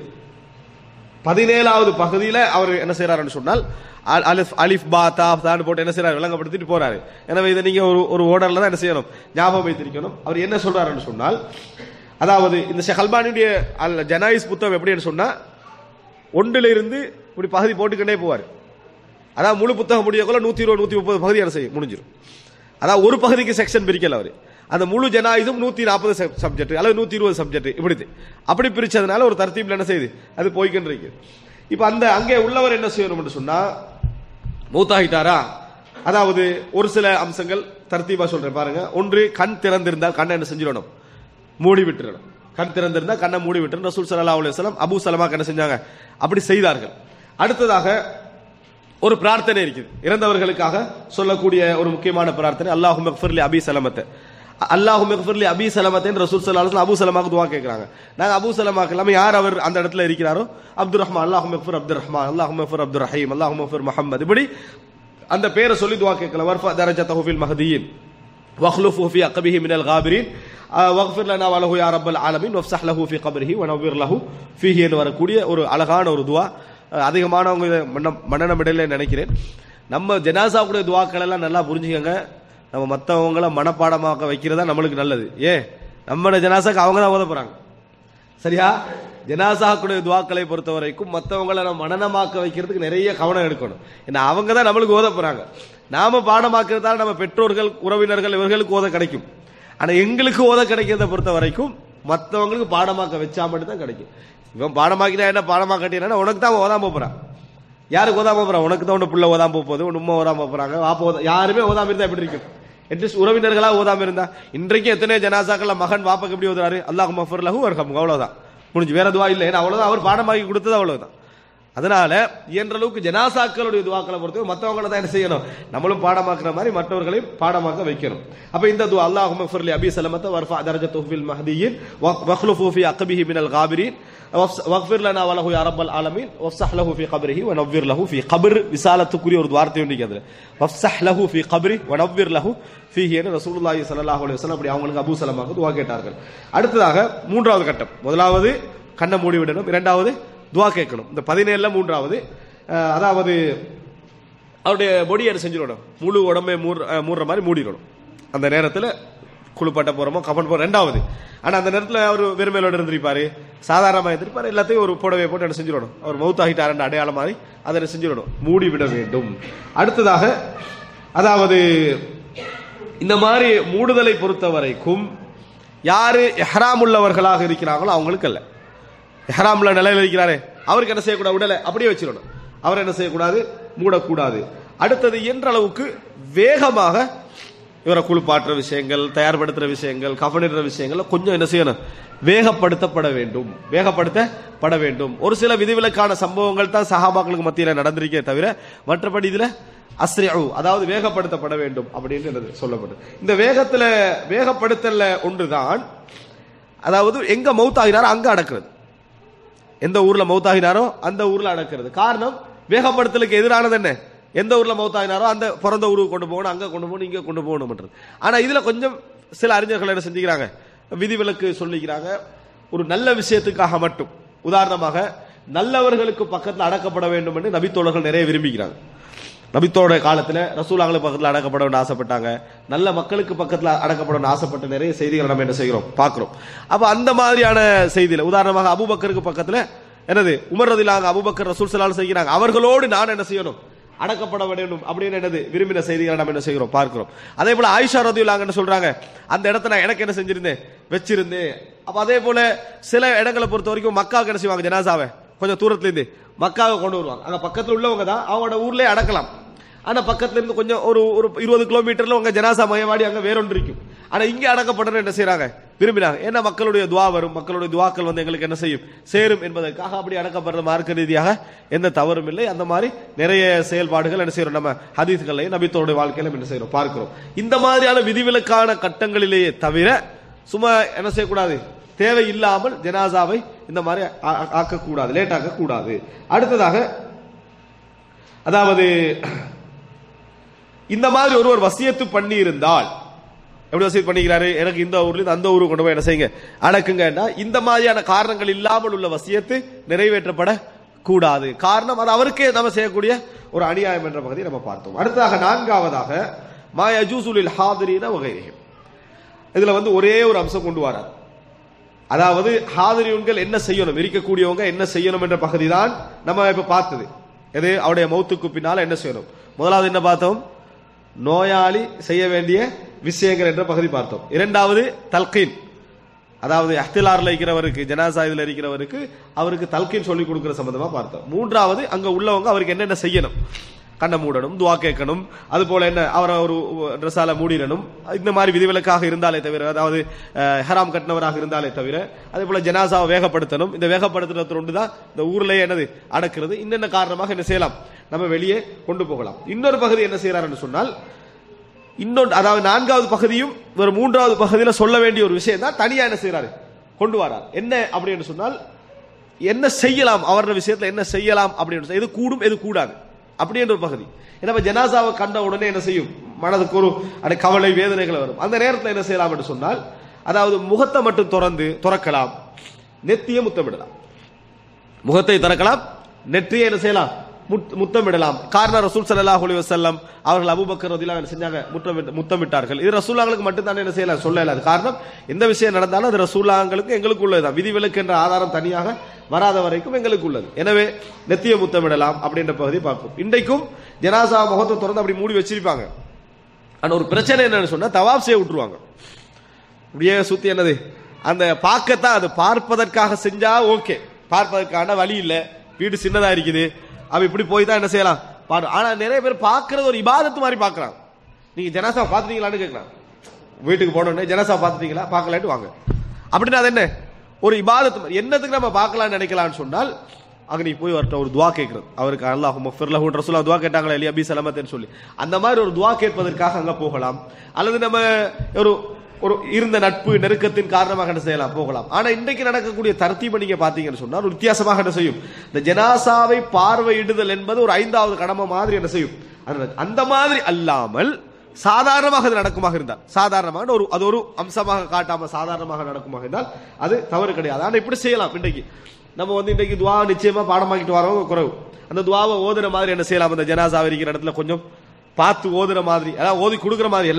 பதினேழாவது பகுதியில அவர் என்ன செய்யறாருன்னு சொன்னால் அலிஃப் அலிஃப் பா தா தான் போட்டு என்ன செய்யறாரு, விளங்கப்படுத்திட்டு போறாரு. எனவே இதை நீங்க ஒரு ஒரு ஓர்டர்ல தான் என்ன செய்யணும், ஞாபகம் வைத்திருக்கணும். அவர் என்ன சொல்றாருன்னு சொன்னால், அதாவது இந்த ஷேக் அல்பானியுடைய ஜனாயிஸ் புத்தகம் எப்படின்னு சொன்னா ஒன்றுல இருந்து இப்படி பகுதி போட்டுக்கிட்டே போவார். அதாவது முழு புத்தகம் முடியக்குள்ள நூத்தி இருபது நூத்தி முப்பது பகுதி என்ன செய்யும் முடிஞ்சிடும். அதாவது ஒரு பகுதிக்கு செக்ஷன் பிரிக்கல அவர், அந்த முழு ஜனாயிஸும் நூத்தி நாற்பது சப்ஜெக்ட் அல்லது நூத்தி இருபது சப்ஜெக்ட் இப்படி அப்படி பிரிச்சதுனால ஒரு தர்த்தீப்ல என்ன செய்யுது, அது போய்கிட்டு இருக்கு. இப்ப அந்த அங்கே உள்ளவர் என்ன செய்யணும் சொன்னா, மூத்தாகிட்டாரா, அதாவது ஒரு சில அம்சங்கள் தர்த்தீபா சொல்றேன் பாருங்க. ஒன்று, கண் திறந்திருந்தால் கண்ணை என்ன செஞ்சிடணும், மூடி விட்டுறணும். கண் திறந்திருந்தா கண்ணை மூடி விட்டு ரசூல் ஸல்லல்லாஹு அலைஹி வஸல்லம் அபூ ஸலமா என்ன செஞ்சாங்க, அப்படி செய்தார்கள். அடுத்ததாக ஒரு பிரார்த்தனை இருக்குது, இறந்தவர்களுக்காக சொல்லக்கூடிய ஒரு முக்கியமான பிரார்த்தனை, அல்லாஹும்ம இக்ஃபிர்லி அபீ ஸலமத்த, அல்லாஹும்ம இக்ஃபிர்லி அபீ ஸலமத்தன்னு ரசூல் ஸல்லல்லாஹு அலைஹி வஸல்லம் அபூ ஸலமாக்கு துஆ கேட்கறாங்க. நாங்க அபூ ஸலமாக்கு இல்லாம யார் அவர் அந்த இடத்துல இருக்கிறாரோ, அப்துர் ரஹ்மான், அல்லாஹும்ம இக்ஃபிர் அப்துர் ரஹ்மான், அல்லாஹும்ம இக்ஃபிர் அப்துர் ரஹீம், அல்லாஹும்ம இக்ஃபிர் முஹம்மத், இப்படி அந்த பேரை சொல்லி துஆ கேட்கலாம். வர்ஃபா தரஜதஹு ஃபில் மஹ்தியின் வக்லுஃபு ஃபி அக்பிஹி மினல் காபிரின் வக்ஃபிர் லனா வலஹு யா ரப்பல் ஆலமீன் வஃப்ஸஹ் லஹு ஃபி கப்ரிஹி வனவ்விர் லஹு ஃபீஹி என்று வரக்கூடிய ஒரு அழகான ஒரு துஆ. அதிகமானவங்க மனநமிடல நினைக்கிறேன். நம்ம ஜனாசாவுடைய துவாக்கள் எல்லாம் நல்லா புரிஞ்சுக்கங்க. நம்ம மற்றவங்கள மனப்பாடமாக்க வைக்கிறதா நம்மளுக்கு நல்லது. ஏன், நம்ம ஜனாசாக்கு அவங்க தான் ஓத போறாங்க, சரியா? ஜனாசாக்குடைய துவாக்களை பொறுத்த வரைக்கும் மற்றவங்களை நம்ம மனநமாக்க வைக்கிறதுக்கு நிறைய கவனம் எடுக்கணும். ஏன்னா அவங்க தான் நம்மளுக்கு ஓத போறாங்க. நாம பாடமாக்குறதால நம்ம பெற்றோர்கள் உறவினர்கள் இவர்களுக்கு ஓத கிடைக்கும். ஆனா எங்களுக்கு ஓத கிடைக்கிறத பொறுத்த வரைக்கும் மற்றவங்களுக்கு பாடமாக்க வச்சா மட்டும் தான் கிடைக்கும். இவன் பாடமாக்கினா என்ன, பாடமாக கட்டினா உனக்கு தான் ஓதாம போறான். யாருக்கு ஓதாம போறான், உனக்கு தான் ஒன்று புள்ள ஓதாம போகுது, ஒன்று உண்மை ஓதாம போறாங்க, வாப்ப ஓதா, யாருமே ஓதாம இருந்தா எப்படி இருக்கும்? அட்லீஸ்ட் உறவினர்களா ஓதாம இருந்தா. இன்றைக்கு எத்தனை ஜனாசாக்கள் மகன் வாப்பாக்கு எப்படி ஓதுறாரு, அல்லாஹும்ம இக்ஃபிர் லஹு வர்ஹம்ஹு, அவ்வளவுதான் முடிஞ்சு, வேற துவா இல்லை. ஏன்னா அவ்வளவுதான், அவர் பாடமாக்கி கொடுத்தது அவ்வளவுதான். அதனால இயன்ற அளவுக்கு ஜனாசாக்களுடைய துவாக்களை பொறுத்து மற்றவங்களை தான் என்ன செய்யணும், நம்மளும் பாடமாக்குற மாதிரி மற்றவர்களையும் பாடமாக்க வைக்கணும். அப்ப இந்த துவா, அல்லாஹும்ம இக்ஃபிர் லி அபீ ஸலமத்த வர்ஃபா தரஜதஹு ஃபில் மஹ்தியின் வக்லுஃபு ஃபி அக்பிஹி மினல் காபிரின் வக்ஃபிர் லனா வலஹு யா ரப்பல் ஆலமீன் வஃப்ஸஹ் லஹு ஃபி கப்ரிஹி வனவ்விர் லஹு ஃபி கப்ர். விசாலத்துக்குரிய ஒரு வார்த்தை உண்டு அதுல, வஃப்ஸஹ் லஹு ஃபி கப்ரி வனவ்விர் லஹு ஃபீஹி என்று ரசூலுல்லாஹி ஸல்லல்லாஹு அலைஹி வஸல்லம் அப்படி அவங்களுக்கு அபூ ஸலமாக்கு துஆ கேட்டார்கள். அடுத்ததாக மூன்றாவது கட்டம், முதலாவது கண்ணை மூடி விடணும், இரண்டாவது துவா கேட்கணும். இந்த பதினேழுல மூன்றாவது, அதாவது அவருடைய பொடி என்ன செஞ்சிடணும், முழு உடம்பை மூடுற மாதிரி மூடிடணும். அந்த நேரத்தில் குளிப்பாட்ட போறோமோ கஃன் போறோம் ரெண்டாவது. ஆனா அந்த நேரத்தில் அவர் வெறுமையோட இருந்திருப்பாரு, சாதாரணமாக இருந்திருப்பாரு. எல்லாத்தையும் ஒரு புடவை போட்டு என்ன செஞ்சிடணும், அவர் மௌத்தாகிட்டார் அடையாளம் மாதிரி அதை செஞ்சிடணும், மூடிவிட வேண்டும். அடுத்ததாக அதாவது இந்த மாதிரி மூடுதலை பொறுத்த வரைக்கும் யாரு இஹ்ராம் உள்ளவர்களாக இருக்கிறாங்களோ அவங்களுக்கு அல்ல. இஹ்ராம்ல நிலையில் இருக்கிறாரே அவருக்கு என்ன செய்யக்கூடாது, உடலை அப்படியே வச்சிடணும். அவர் என்ன செய்யக்கூடாது, மூடக்கூடாது. அடுத்தது என்ற அளவுக்கு வேகமாக இவரை குளிப்பாட்டுற விஷயங்கள், தயார்படுத்துற விஷயங்கள், கஃனிடுற விஷயங்கள் கொஞ்சம் என்ன செய்யணும், வேகப்படுத்தப்பட வேண்டும், வேகப்படுத்தப்பட வேண்டும். ஒரு சில விதிவிலக்கான சம்பவங்கள் தான் சஹாபாக்களுக்கு மத்தியில் நடந்திருக்கே தவிர மற்றபடி இதுல அஸ்ரிஉ அதாவது வேகப்படுத்தப்பட வேண்டும் அப்படின்னு சொல்லப்படுது. இந்த வேகத்துல வேகப்படுத்தல ஒன்றுதான், அதாவது எங்க மௌத்தாகினாரோ அங்க அடக்கிறது, எந்த ஊர்ல மௌத்தாகினாரோ அந்த ஊர்ல அடக்கிறது. காரணம் வேகப்படுத்தலுக்கு எதிரானது என்ன, எந்த ஊர்ல மௌத்தாகினாரோ அந்த பிறந்த ஊருக்கு கொண்டு போகணும், அங்க கொண்டு போகணும், இங்க கொண்டு போகணும். ஆனா இதுல கொஞ்சம் சில அறிஞர்கள் என்ன செஞ்சுக்கிறாங்க, விதிவிலக்கு சொல்லிக்கிறாங்க. ஒரு நல்ல விஷயத்துக்காக மட்டும், உதாரணமாக நல்லவர்களுக்கு பக்கத்தில் அடக்கப்பட வேண்டும் என்று நபித்தோழர்கள் நிறைய விரும்புகிறாங்க. நபித்தோட காலத்துல ரசூலாங்களுக்கு பக்கத்தில் அடக்கப்பட வேண்டும் ஆசைப்பட்டாங்க, நல்ல மக்களுக்கு பக்கத்தில் அடக்கப்பட வேண்டும் ஆசைப்பட்ட நிறைய செய்திகளை நம்ம என்ன செய்கிறோம் பார்க்கிறோம். அப்ப அந்த மாதிரியான செய்தியில உதாரணமாக அபூபக்கருக்கு பக்கத்துல என்னது உமர் ரலியல்லாஹு அன்ஹு அபூபக்கர் ரசூல் ஸல்லல்லாஹு அலைஹி வஸல்லம் செய்கிறாங்க, அவர்களோடு நான் என்ன செய்யணும், அடக்கப்பட வேண்டும் அப்படின்னு என்னது விரும்பின செய்திகளை நம்ம என்ன செய்கிறோம் பார்க்கிறோம். அதே போல ஆயிஷா ரலியல்லாஹு அன்ஹா சொல்றாங்க, அந்த இடத்த நான் எனக்கு என்ன செஞ்சிருந்தேன், வச்சிருந்தேன். அப்ப அதே போல சில இடங்களை பொறுத்த வரைக்கும் மக்காவுக்கு என்ன செய்வாங்க, ஜனாசாவை கொஞ்சம் தூரத்துல இருந்து மக்காவை கொண்டு வருவாங்க. அங்க பக்கத்துல உள்ளவங்க தான் அவங்களோட ஊர்லயே அடக்கலாம். ஆனா பக்கத்துல இருந்து கொஞ்சம் ஒரு ஒரு இருபது கிலோமீட்டர்ல உங்க ஜனாசா மையவாடி அங்க வேறொன்று இருக்கும். ஆனா இங்க அடக்கப்படணும் என்ன செய்யறாங்க, விரும்பினாங்க. ஏன்னா மக்களுடைய துவா வரும், மக்களுடைய துவாக்கள் வந்து எங்களுக்கு என்ன செய்யும், சேரும் என்பதற்காக அப்படி அடக்கப்படுற மார்க்க ரீதியாக எந்த தவறும் இல்லை. அந்த மாதிரி நிறைய செயல்பாடுகள் என்ன செய்யறோம் நம்ம ஹதீஸ்களையும் நபித்தோடைய வாழ்க்கையில என்ன செய்யறோம் பார்க்கிறோம். இந்த மாதிரியான விதிவிலக்கான கட்டங்களிலேயே தவிர சும்மா என்ன செய்யக்கூடாது, தேவை இல்லாமல் ஜனாசாவை இந்த மாதிரி ஆக்கக்கூடாது, லேட் ஆக்க கூடாது. அடுத்ததாக அதாவது இந்த மாதிரி ஒருவர் வசியத்து பண்ணி இருந்தால், எப்படி வசியத்து பண்ணிக்கிறாரு, எனக்கு இந்த ஊர்ல இருந்து அந்த ஊருக்கு கொண்டு போய் என்ன செய்யுங்க அடக்குங்கன்னா, இந்த மாதிரியான காரணங்கள் இல்லாமல் உள்ள வசியத்து நிறைவேற்றப்பட கூடாது. காரணம் அது அவருக்கே நம்ம செய்யக்கூடிய ஒரு அநியாயம் என்ற பகுதியை நம்ம பார்த்தோம். அடுத்ததாக நான்காவதாக மா யஜூஸு லில் ஹாதிரீன வ கைரிஹிம், இதுல வந்து ஒரே ஒரு அம்சம் கொண்டு வரார். அதாவது ஹாதிரீன்கள் என்ன செய்யணும், இருக்கக்கூடியவங்க என்ன செய்யணும் என்ற பகுதி தான் நம்ம இப்ப பார்த்தது. எது, அவருடைய மௌத்துக்கு பின்னால என்ன செய்யணும். முதலாவது என்ன பார்த்தோம், நோயாளி செய்ய வேண்டிய விஷயங்கள் என்ற பகுதி பார்த்தோம். இரண்டாவது தல்கீன், அதாவது அஹ்திலார்ல இருக்கிறவருக்கு, ஜனாசா இதுல இருக்கிறவருக்கு அவருக்கு தல்கீன் சொல்லி கொடுக்கிற சம்பந்தமா பார்த்தோம். மூன்றாவது அங்க உள்ளவங்க அவருக்கு என்னென்ன செய்யணும், கண்ணை மூடணும், துவா கேட்கணும், அது போல என்ன அவரை ஒரு ட்ரெஸ்ஸால மூடிடணும், இந்த மாதிரி விதிவிலக்காக இருந்தாலே தவிர, அதாவது ஹராம் கட்டினவராக இருந்தாலே தவிர, அதே போல ஜனாசாவை வேகப்படுத்தணும். இந்த வேகப்படுத்துறது ஒன்று தான் இந்த ஊர்லயே என்னது அடக்கிறது. இன்னென்ன காரணமாக என்ன செய்யலாம், நம்ம வெளியே கொண்டு போகலாம். இன்னொரு பகுதி என்ன செய்யறாருன்னு சொன்னால், இன்னொன்று அதாவது நான்காவது பகுதியும் ஒரு மூன்றாவது பகுதியில சொல்ல வேண்டிய ஒரு விஷயம் தான் தனியா என்ன செய்யறாரு கொண்டு வரார். என்ன அப்படின்னு சொன்னால், என்ன செய்யலாம் அவரோட விஷயத்துல என்ன செய்யலாம் அப்படின்னு, எது கூடும் எது கூடாது அப்படின்ற ஒரு பகுதி. ஏன்னா ஜனாசாவை கண்ட உடனே என்ன செய்யும், மனதுக்கு ஒரு அந்த கவலை வேதனைகள் வரும். அந்த நேரத்தில் என்ன செய்யலாம் என்று சொன்னால், அதாவது முகத்தை மட்டும் திறந்து திறக்கலாம், நெத்தியை முத்தமிடலாம். முகத்தை திறக்கலாம், நெற்றியை என்ன செய்யலாம், முத்தமிடலாம். காரணம் ரசூல் ஸல்லல்லாஹு அலைஹி வஸல்லம் அவர்கள் அபூபக்கர் ரலியல்லாஹு அன்ஹு செஞ்சாங்க, முத்தமிட்டார்கள். இது ரசூலுல்லாஹ்களுக்கு மட்டும் தான் என்ன செய்யலாம் சொல்லலாது. காரணம் எந்த விஷயம் நடந்தாலும் அது ரசூலுல்லாஹ்களுக்கு எங்களுக்கு உள்ளதுதான், விதிவிலக்கு என்ற ஆதாரம் தனியாக வராத வரைக்கும் எங்களுக்கு உள்ளது. எனவே நெத்திய முத்தமிடலாம் அப்படின்ற பகுதி பார்க்கும். இன்றைக்கும் ஜனாசா முகத்தை திறந்து அப்படி மூடி வச்சிருப்பாங்க. ஆனா ஒரு பிரச்சனை என்னன்னு சொன்னா, தவாப் செய்ய விட்டுருவாங்க. அப்படியே சுத்தி என்னது அந்த பார்க்கத்தான், அது பார்ப்பதற்காக செஞ்சா ஓகே, பார்ப்பதற்கான வழி இல்லை, வீடு சின்னதா இருக்குது, அவ இப்படி போய் தான் என்ன செய்யலாம் பாரு. ஆனா நிறைய பேர் பார்க்கறது ஒரு இபாதத்து மாதிரி பார்க்கறாங்க. நீங்க ஜனாசா பாத்துட்டீங்களான்னு கேட்கலாம், வீட்டுக்கு போனோடனே ஜனாசா பாத்துட்டீங்களா, பார்க்கலாட்டு வாங்க அப்படின்னா அது என்ன ஒரு இபாதத்து மாதிரி. என்னத்துக்கு நம்ம பார்க்கலாம்னு நினைக்கலாம்னு சொன்னால், அங்க நீ போய் வரட்ட ஒரு துவா கேட்கறது, அவருக்கு அல்லாஹு மஃபிர் லஹு ரசூலுல்லாஹ் துவா கேட்டாங்களா இல்லையா அபி சலமத்னு சொல்லி, அந்த மாதிரி ஒரு துவா கேட்பதற்காக அங்க போகலாம். அல்லது நம்ம ஒரு ஒரு இருந்த நட்பு நெருக்கத்தின் காரணமாக என்ன செய்யலாம் போகலாம். ஆனா இன்றைக்கு நடக்கக்கூடிய தர்த்தீபை நீங்க பாத்தீங்கன்னு சொன்னால் ஒரு வித்தியாசமாக என்ன செய்யும், இந்த ஜனாசாவை பார்வையிடுதல் என்பது ஒரு ஐந்தாவது கடமை மாதிரி என்ன செய்யும். அந்த மாதிரி அல்லாமல் சாதாரணமாக அது நடக்குமாக இருந்தால், சாதாரணமாக ஒரு அது ஒரு அம்சமாக காட்டாம சாதாரணமாக நடக்குமாக இருந்தால் அது தவறு கிடையாது. ஆனா இப்படி செய்யலாம். இன்றைக்கு நம்ம வந்து இன்றைக்கு துவா நிச்சயமா பாடமாக்கிட்டு வரவங்க குறைவு. அந்த துவாவை ஓதுற மாதிரி என்ன செய்யலாம், அந்த ஜனாசாவை இருக்கிற இடத்துல கொஞ்சம் பார்த்து ஓதுற மாதிரி, அதாவது ஓதி கொடுக்குற மாதிரி இல்ல,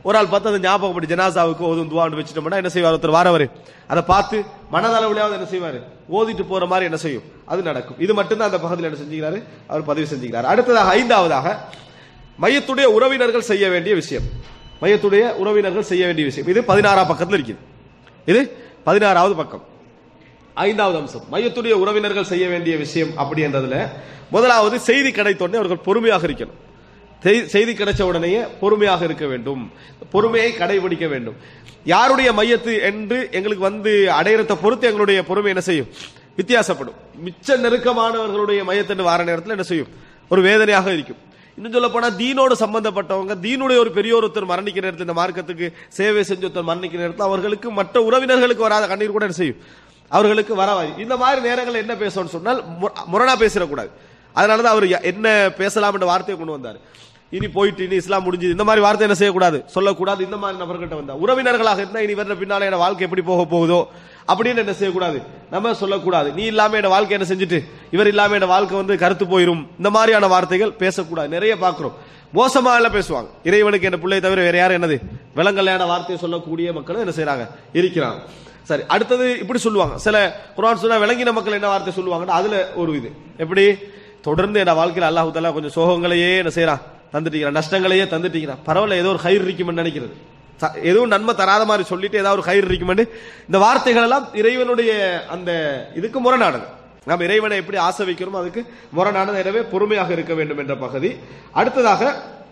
ஒரு ஆள் பார்த்து அதை ஞாபகப்படி ஜனாசாவுக்கு ஓதும் துவான்னு வச்சுட்டோம்னா என்ன செய்வார்? ஒருத்தர் வாரவர் அதை பார்த்து மனதளவுலையாவது என்ன செய்வார்? ஓதிட்டு போற மாதிரி என்ன செய்யும்? அது நடக்கும். இது மட்டும்தான் அந்த பகுதியில் என்ன செஞ்சுக்கிறாரு? அவர் பதிவு செஞ்சுக்கிறார். அடுத்ததாக ஐந்தாவதாக மையத்துடைய உறவினர்கள் செய்ய வேண்டிய விஷயம். மையத்துடைய உறவினர்கள் செய்ய வேண்டிய விஷயம் இது பதினாறாம் பக்கத்தில் இருக்குது. இது பதினாறாவது பக்கம். ஐந்தாவது அம்சம் மையத்துடைய உறவினர்கள் செய்ய வேண்டிய விஷயம் அப்படி என்றதுல முதலாவது செய்தி கிடைத்த உடனே அவர்கள் பொறுமையாக இருக்கணும். செய்தி கிடைச்ச உடனேயே பொறுமையாக இருக்க வேண்டும், பொறுமையை கடைபிடிக்க வேண்டும். யாருடைய மையத்து என்று எங்களுக்கு வந்து அடையிறத பொறுத்து எங்களுடைய பொறுமை என்ன செய்யும்? வித்தியாசப்படும். மிச்ச நெருக்கமானவர்களுடைய மையத்தின் வார நேரத்தில் என்ன செய்யும்? ஒரு வேதனையாக இருக்கும். இன்னும் சொல்ல போனா தீனோடு சம்பந்தப்பட்டவங்க, தீனுடைய ஒரு பெரிய ஒருத்தர் மரணிக்கிற நேரத்தில், இந்த மார்க்கத்துக்கு சேவை செஞ்ச ஒருத்தர் மரணிக்கிற நேரத்தில் அவர்களுக்கு மற்ற உறவினர்களுக்கு வராத கண்ணீர் கூட என்ன செய்யும்? அவர்களுக்கு வரவாய். இந்த மாதிரி நேரங்கள் என்ன பேசணும்னு சொன்னால் முரணா பேசிடக்கூடாது. அதனாலதான் அவர் என்ன பேசலாம் என்ற வார்த்தையை கொண்டு வந்தார். இனி போயிட்டு இனி இஸ்லாம் முடிஞ்சது இந்த மாதிரி வார்த்தை என்ன செய்யக்கூடாது? சொல்லக்கூடாது. இந்த மாதிரி நபர்கிட்ட வந்தா உறவினர்களாக இருந்தா இனி வர பின்னால என் வாழ்க்கை எப்படி போக போகுதோ அப்படின்னு என்ன செய்யக்கூடாது? நம்ம சொல்லக்கூடாது. நீ இல்லாம என் வாழ்க்கை என்ன செஞ்சுட்டு இவர் இல்லாம என் வாழ்க்கை வந்து கருத்து போயிரும், இந்த மாதிரியான வார்த்தைகள் பேசக்கூடாது. நிறைய பாக்குறோம், மோசமா எல்லாம் பேசுவாங்க. இறைவனுக்கு என்ன பிள்ளை தவிர வேற யாரும் என்னது விலங்கல்லையான வார்த்தையை சொல்லக்கூடிய மக்களும் என்ன செய்யறாங்க? இருக்கிறாங்க. சரி, அடுத்தது இப்படி சொல்லுவாங்க. சில குர்ஆன் சொன்னா விளங்கின மக்கள் என்ன வார்த்தை சொல்லுவாங்கன்னா அதுல ஒரு இது எப்படி தொடர்ந்து என் வாழ்க்கையில் அல்லாஹ் தஆலா கொஞ்சம் சோகங்களையே என்ன செய்யறான்? தந்துட்டீங்கிறான், நஷ்டங்களையே தந்துட்டீங்கிறான். பரவாயில்ல, ஏதோ ஒரு ஹைர் இருக்குமென்னு நினைக்கிறது, எதுவும் நன்மை தராத மாதிரி சொல்லிட்டு ஏதாவது ஒரு ஹைர் இருக்குமென்னு இந்த வார்த்தைகள் எல்லாம் இறைவனுடைய அந்த இதுக்கு முரணானது. நாம் இறைவனை எப்படி ஆசை வைக்கிறோமோ அதுக்கு முரணானது. எனவே பொறுமையாக இருக்க வேண்டும் என்ற பகுதி. அடுத்ததாக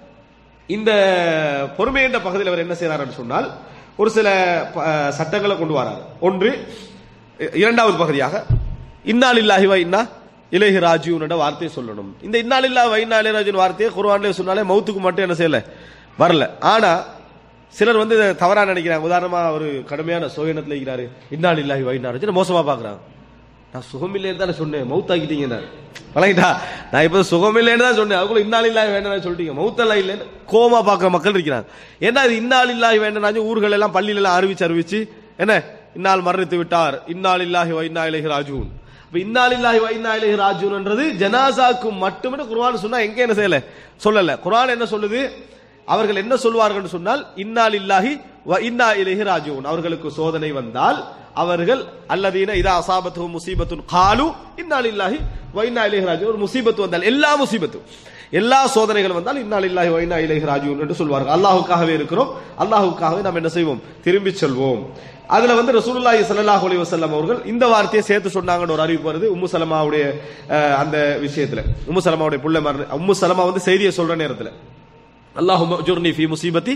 இந்த பொறுமை என்ற பகுதியில் அவர் என்ன செய்யறாருன்னு சொன்னால் ஒரு சில சட்டங்களை கொண்டு வராரு. ஒன்று, இரண்டாவது பகுதியாக இன்னா லில்லாஹி வ இன்னா இலைஹி ராஜிஊன் என்ற வார்த்தையை சொல்லணும். இந்த இன்னா லில்லாஹி வ இன்னா இலைஹி ராஜிஊன் வார்த்தையை குர்ஆன்ல சொன்னாலே மௌத்துக்கு மட்டும் என்ன செய்யல வரல. ஆனா சிலர் வந்து தவறா நினைக்கிறாங்க. உதாரணமா ஒரு கடுமையான சோகனத்தில் இருக்கிறாரு, இன்னா லில்லாஹி வ இன்னா ராஜிஊன் மோசமா பாக்குறாங்க. நான் சுகமில்லைன்னு தானே சொன்னேன், மௌத்தாக்கிட்டீங்க. பழகிட்டா நான் இப்ப சுகமில்லைன்னு தான் சொன்னேன், அதுக்குள்ள இன்னா லில்லாஹி வேண்டாம் சொல்லிட்டீங்க, மௌத்தெல்லாம் இல்லைன்னு கோமா பாக்குற மக்கள் இருக்கிறாங்க. ஏன்னா இது இன்னா லில்லாஹி வேண்டாம் ஊர்கள் எல்லாம் பள்ளியில எல்லாம் அறிவிச்சு அறிவிச்சு என்ன இன்னால் மரணித்து விட்டார், இன்னா லில்லாஹி வ இன்னா இலைஹி ராஜிஊன். இப்ப இன்னா லில்லாஹி வ இன்னா இலைஹி ராஜிஊன்ன்றது ஜனாசாக்கு மட்டுமே குர்ஆன் சொன்னா எங்க என்ன செய்யல சொல்லல. குர்ஆன் என்ன சொல்லுது? அவர்கள் என்ன சொல்வார்கள் சொன்னால் இன்னா லில்லாஹி வ இன்னா இலைஹி ராஜிஊன். அவர்களுக்கு சோதனை வந்தால் அவர்கள் அல்லதீன இதா அஸாபத்துஹும் முஸீபத்துன் காலு இன்னா லில்லாஹி வ இன்னா இலைஹி ராஜிஊன். ஒரு முஸீபத்து வந்தால், எல்லா முஸீபத்து எல்லா சோதனைகள் வந்தால் இன்னா லில்லாஹி வ இன்னா இலைஹி ராஜிஊன் என்று சொல்வார்கள். அல்லாஹ்வுக்காகவே இருக்கிறோம், அல்லாஹ்வுக்காகவே நாம் என்ன செய்வோம்? திரும்பி செல்வோம். அதுல வந்து ரசூலுல்லாஹி ஸல்லல்லாஹு அலைஹி வஸல்லம் அவர்கள் இந்த வார்த்தையை சேர்த்து சொன்னாங்கன்னு ஒரு அறிவிப்பு வருது. உம்மு சலமாவுடைய அந்த விஷயத்துல, உம்மு சலமாவுடைய புள்ள மரண உம்மு சலமா வந்து செய்தியை சொல்ற நேரத்துல அல்லாஹும்ம அஜுர்னி ஃபீ முஸீபத்தி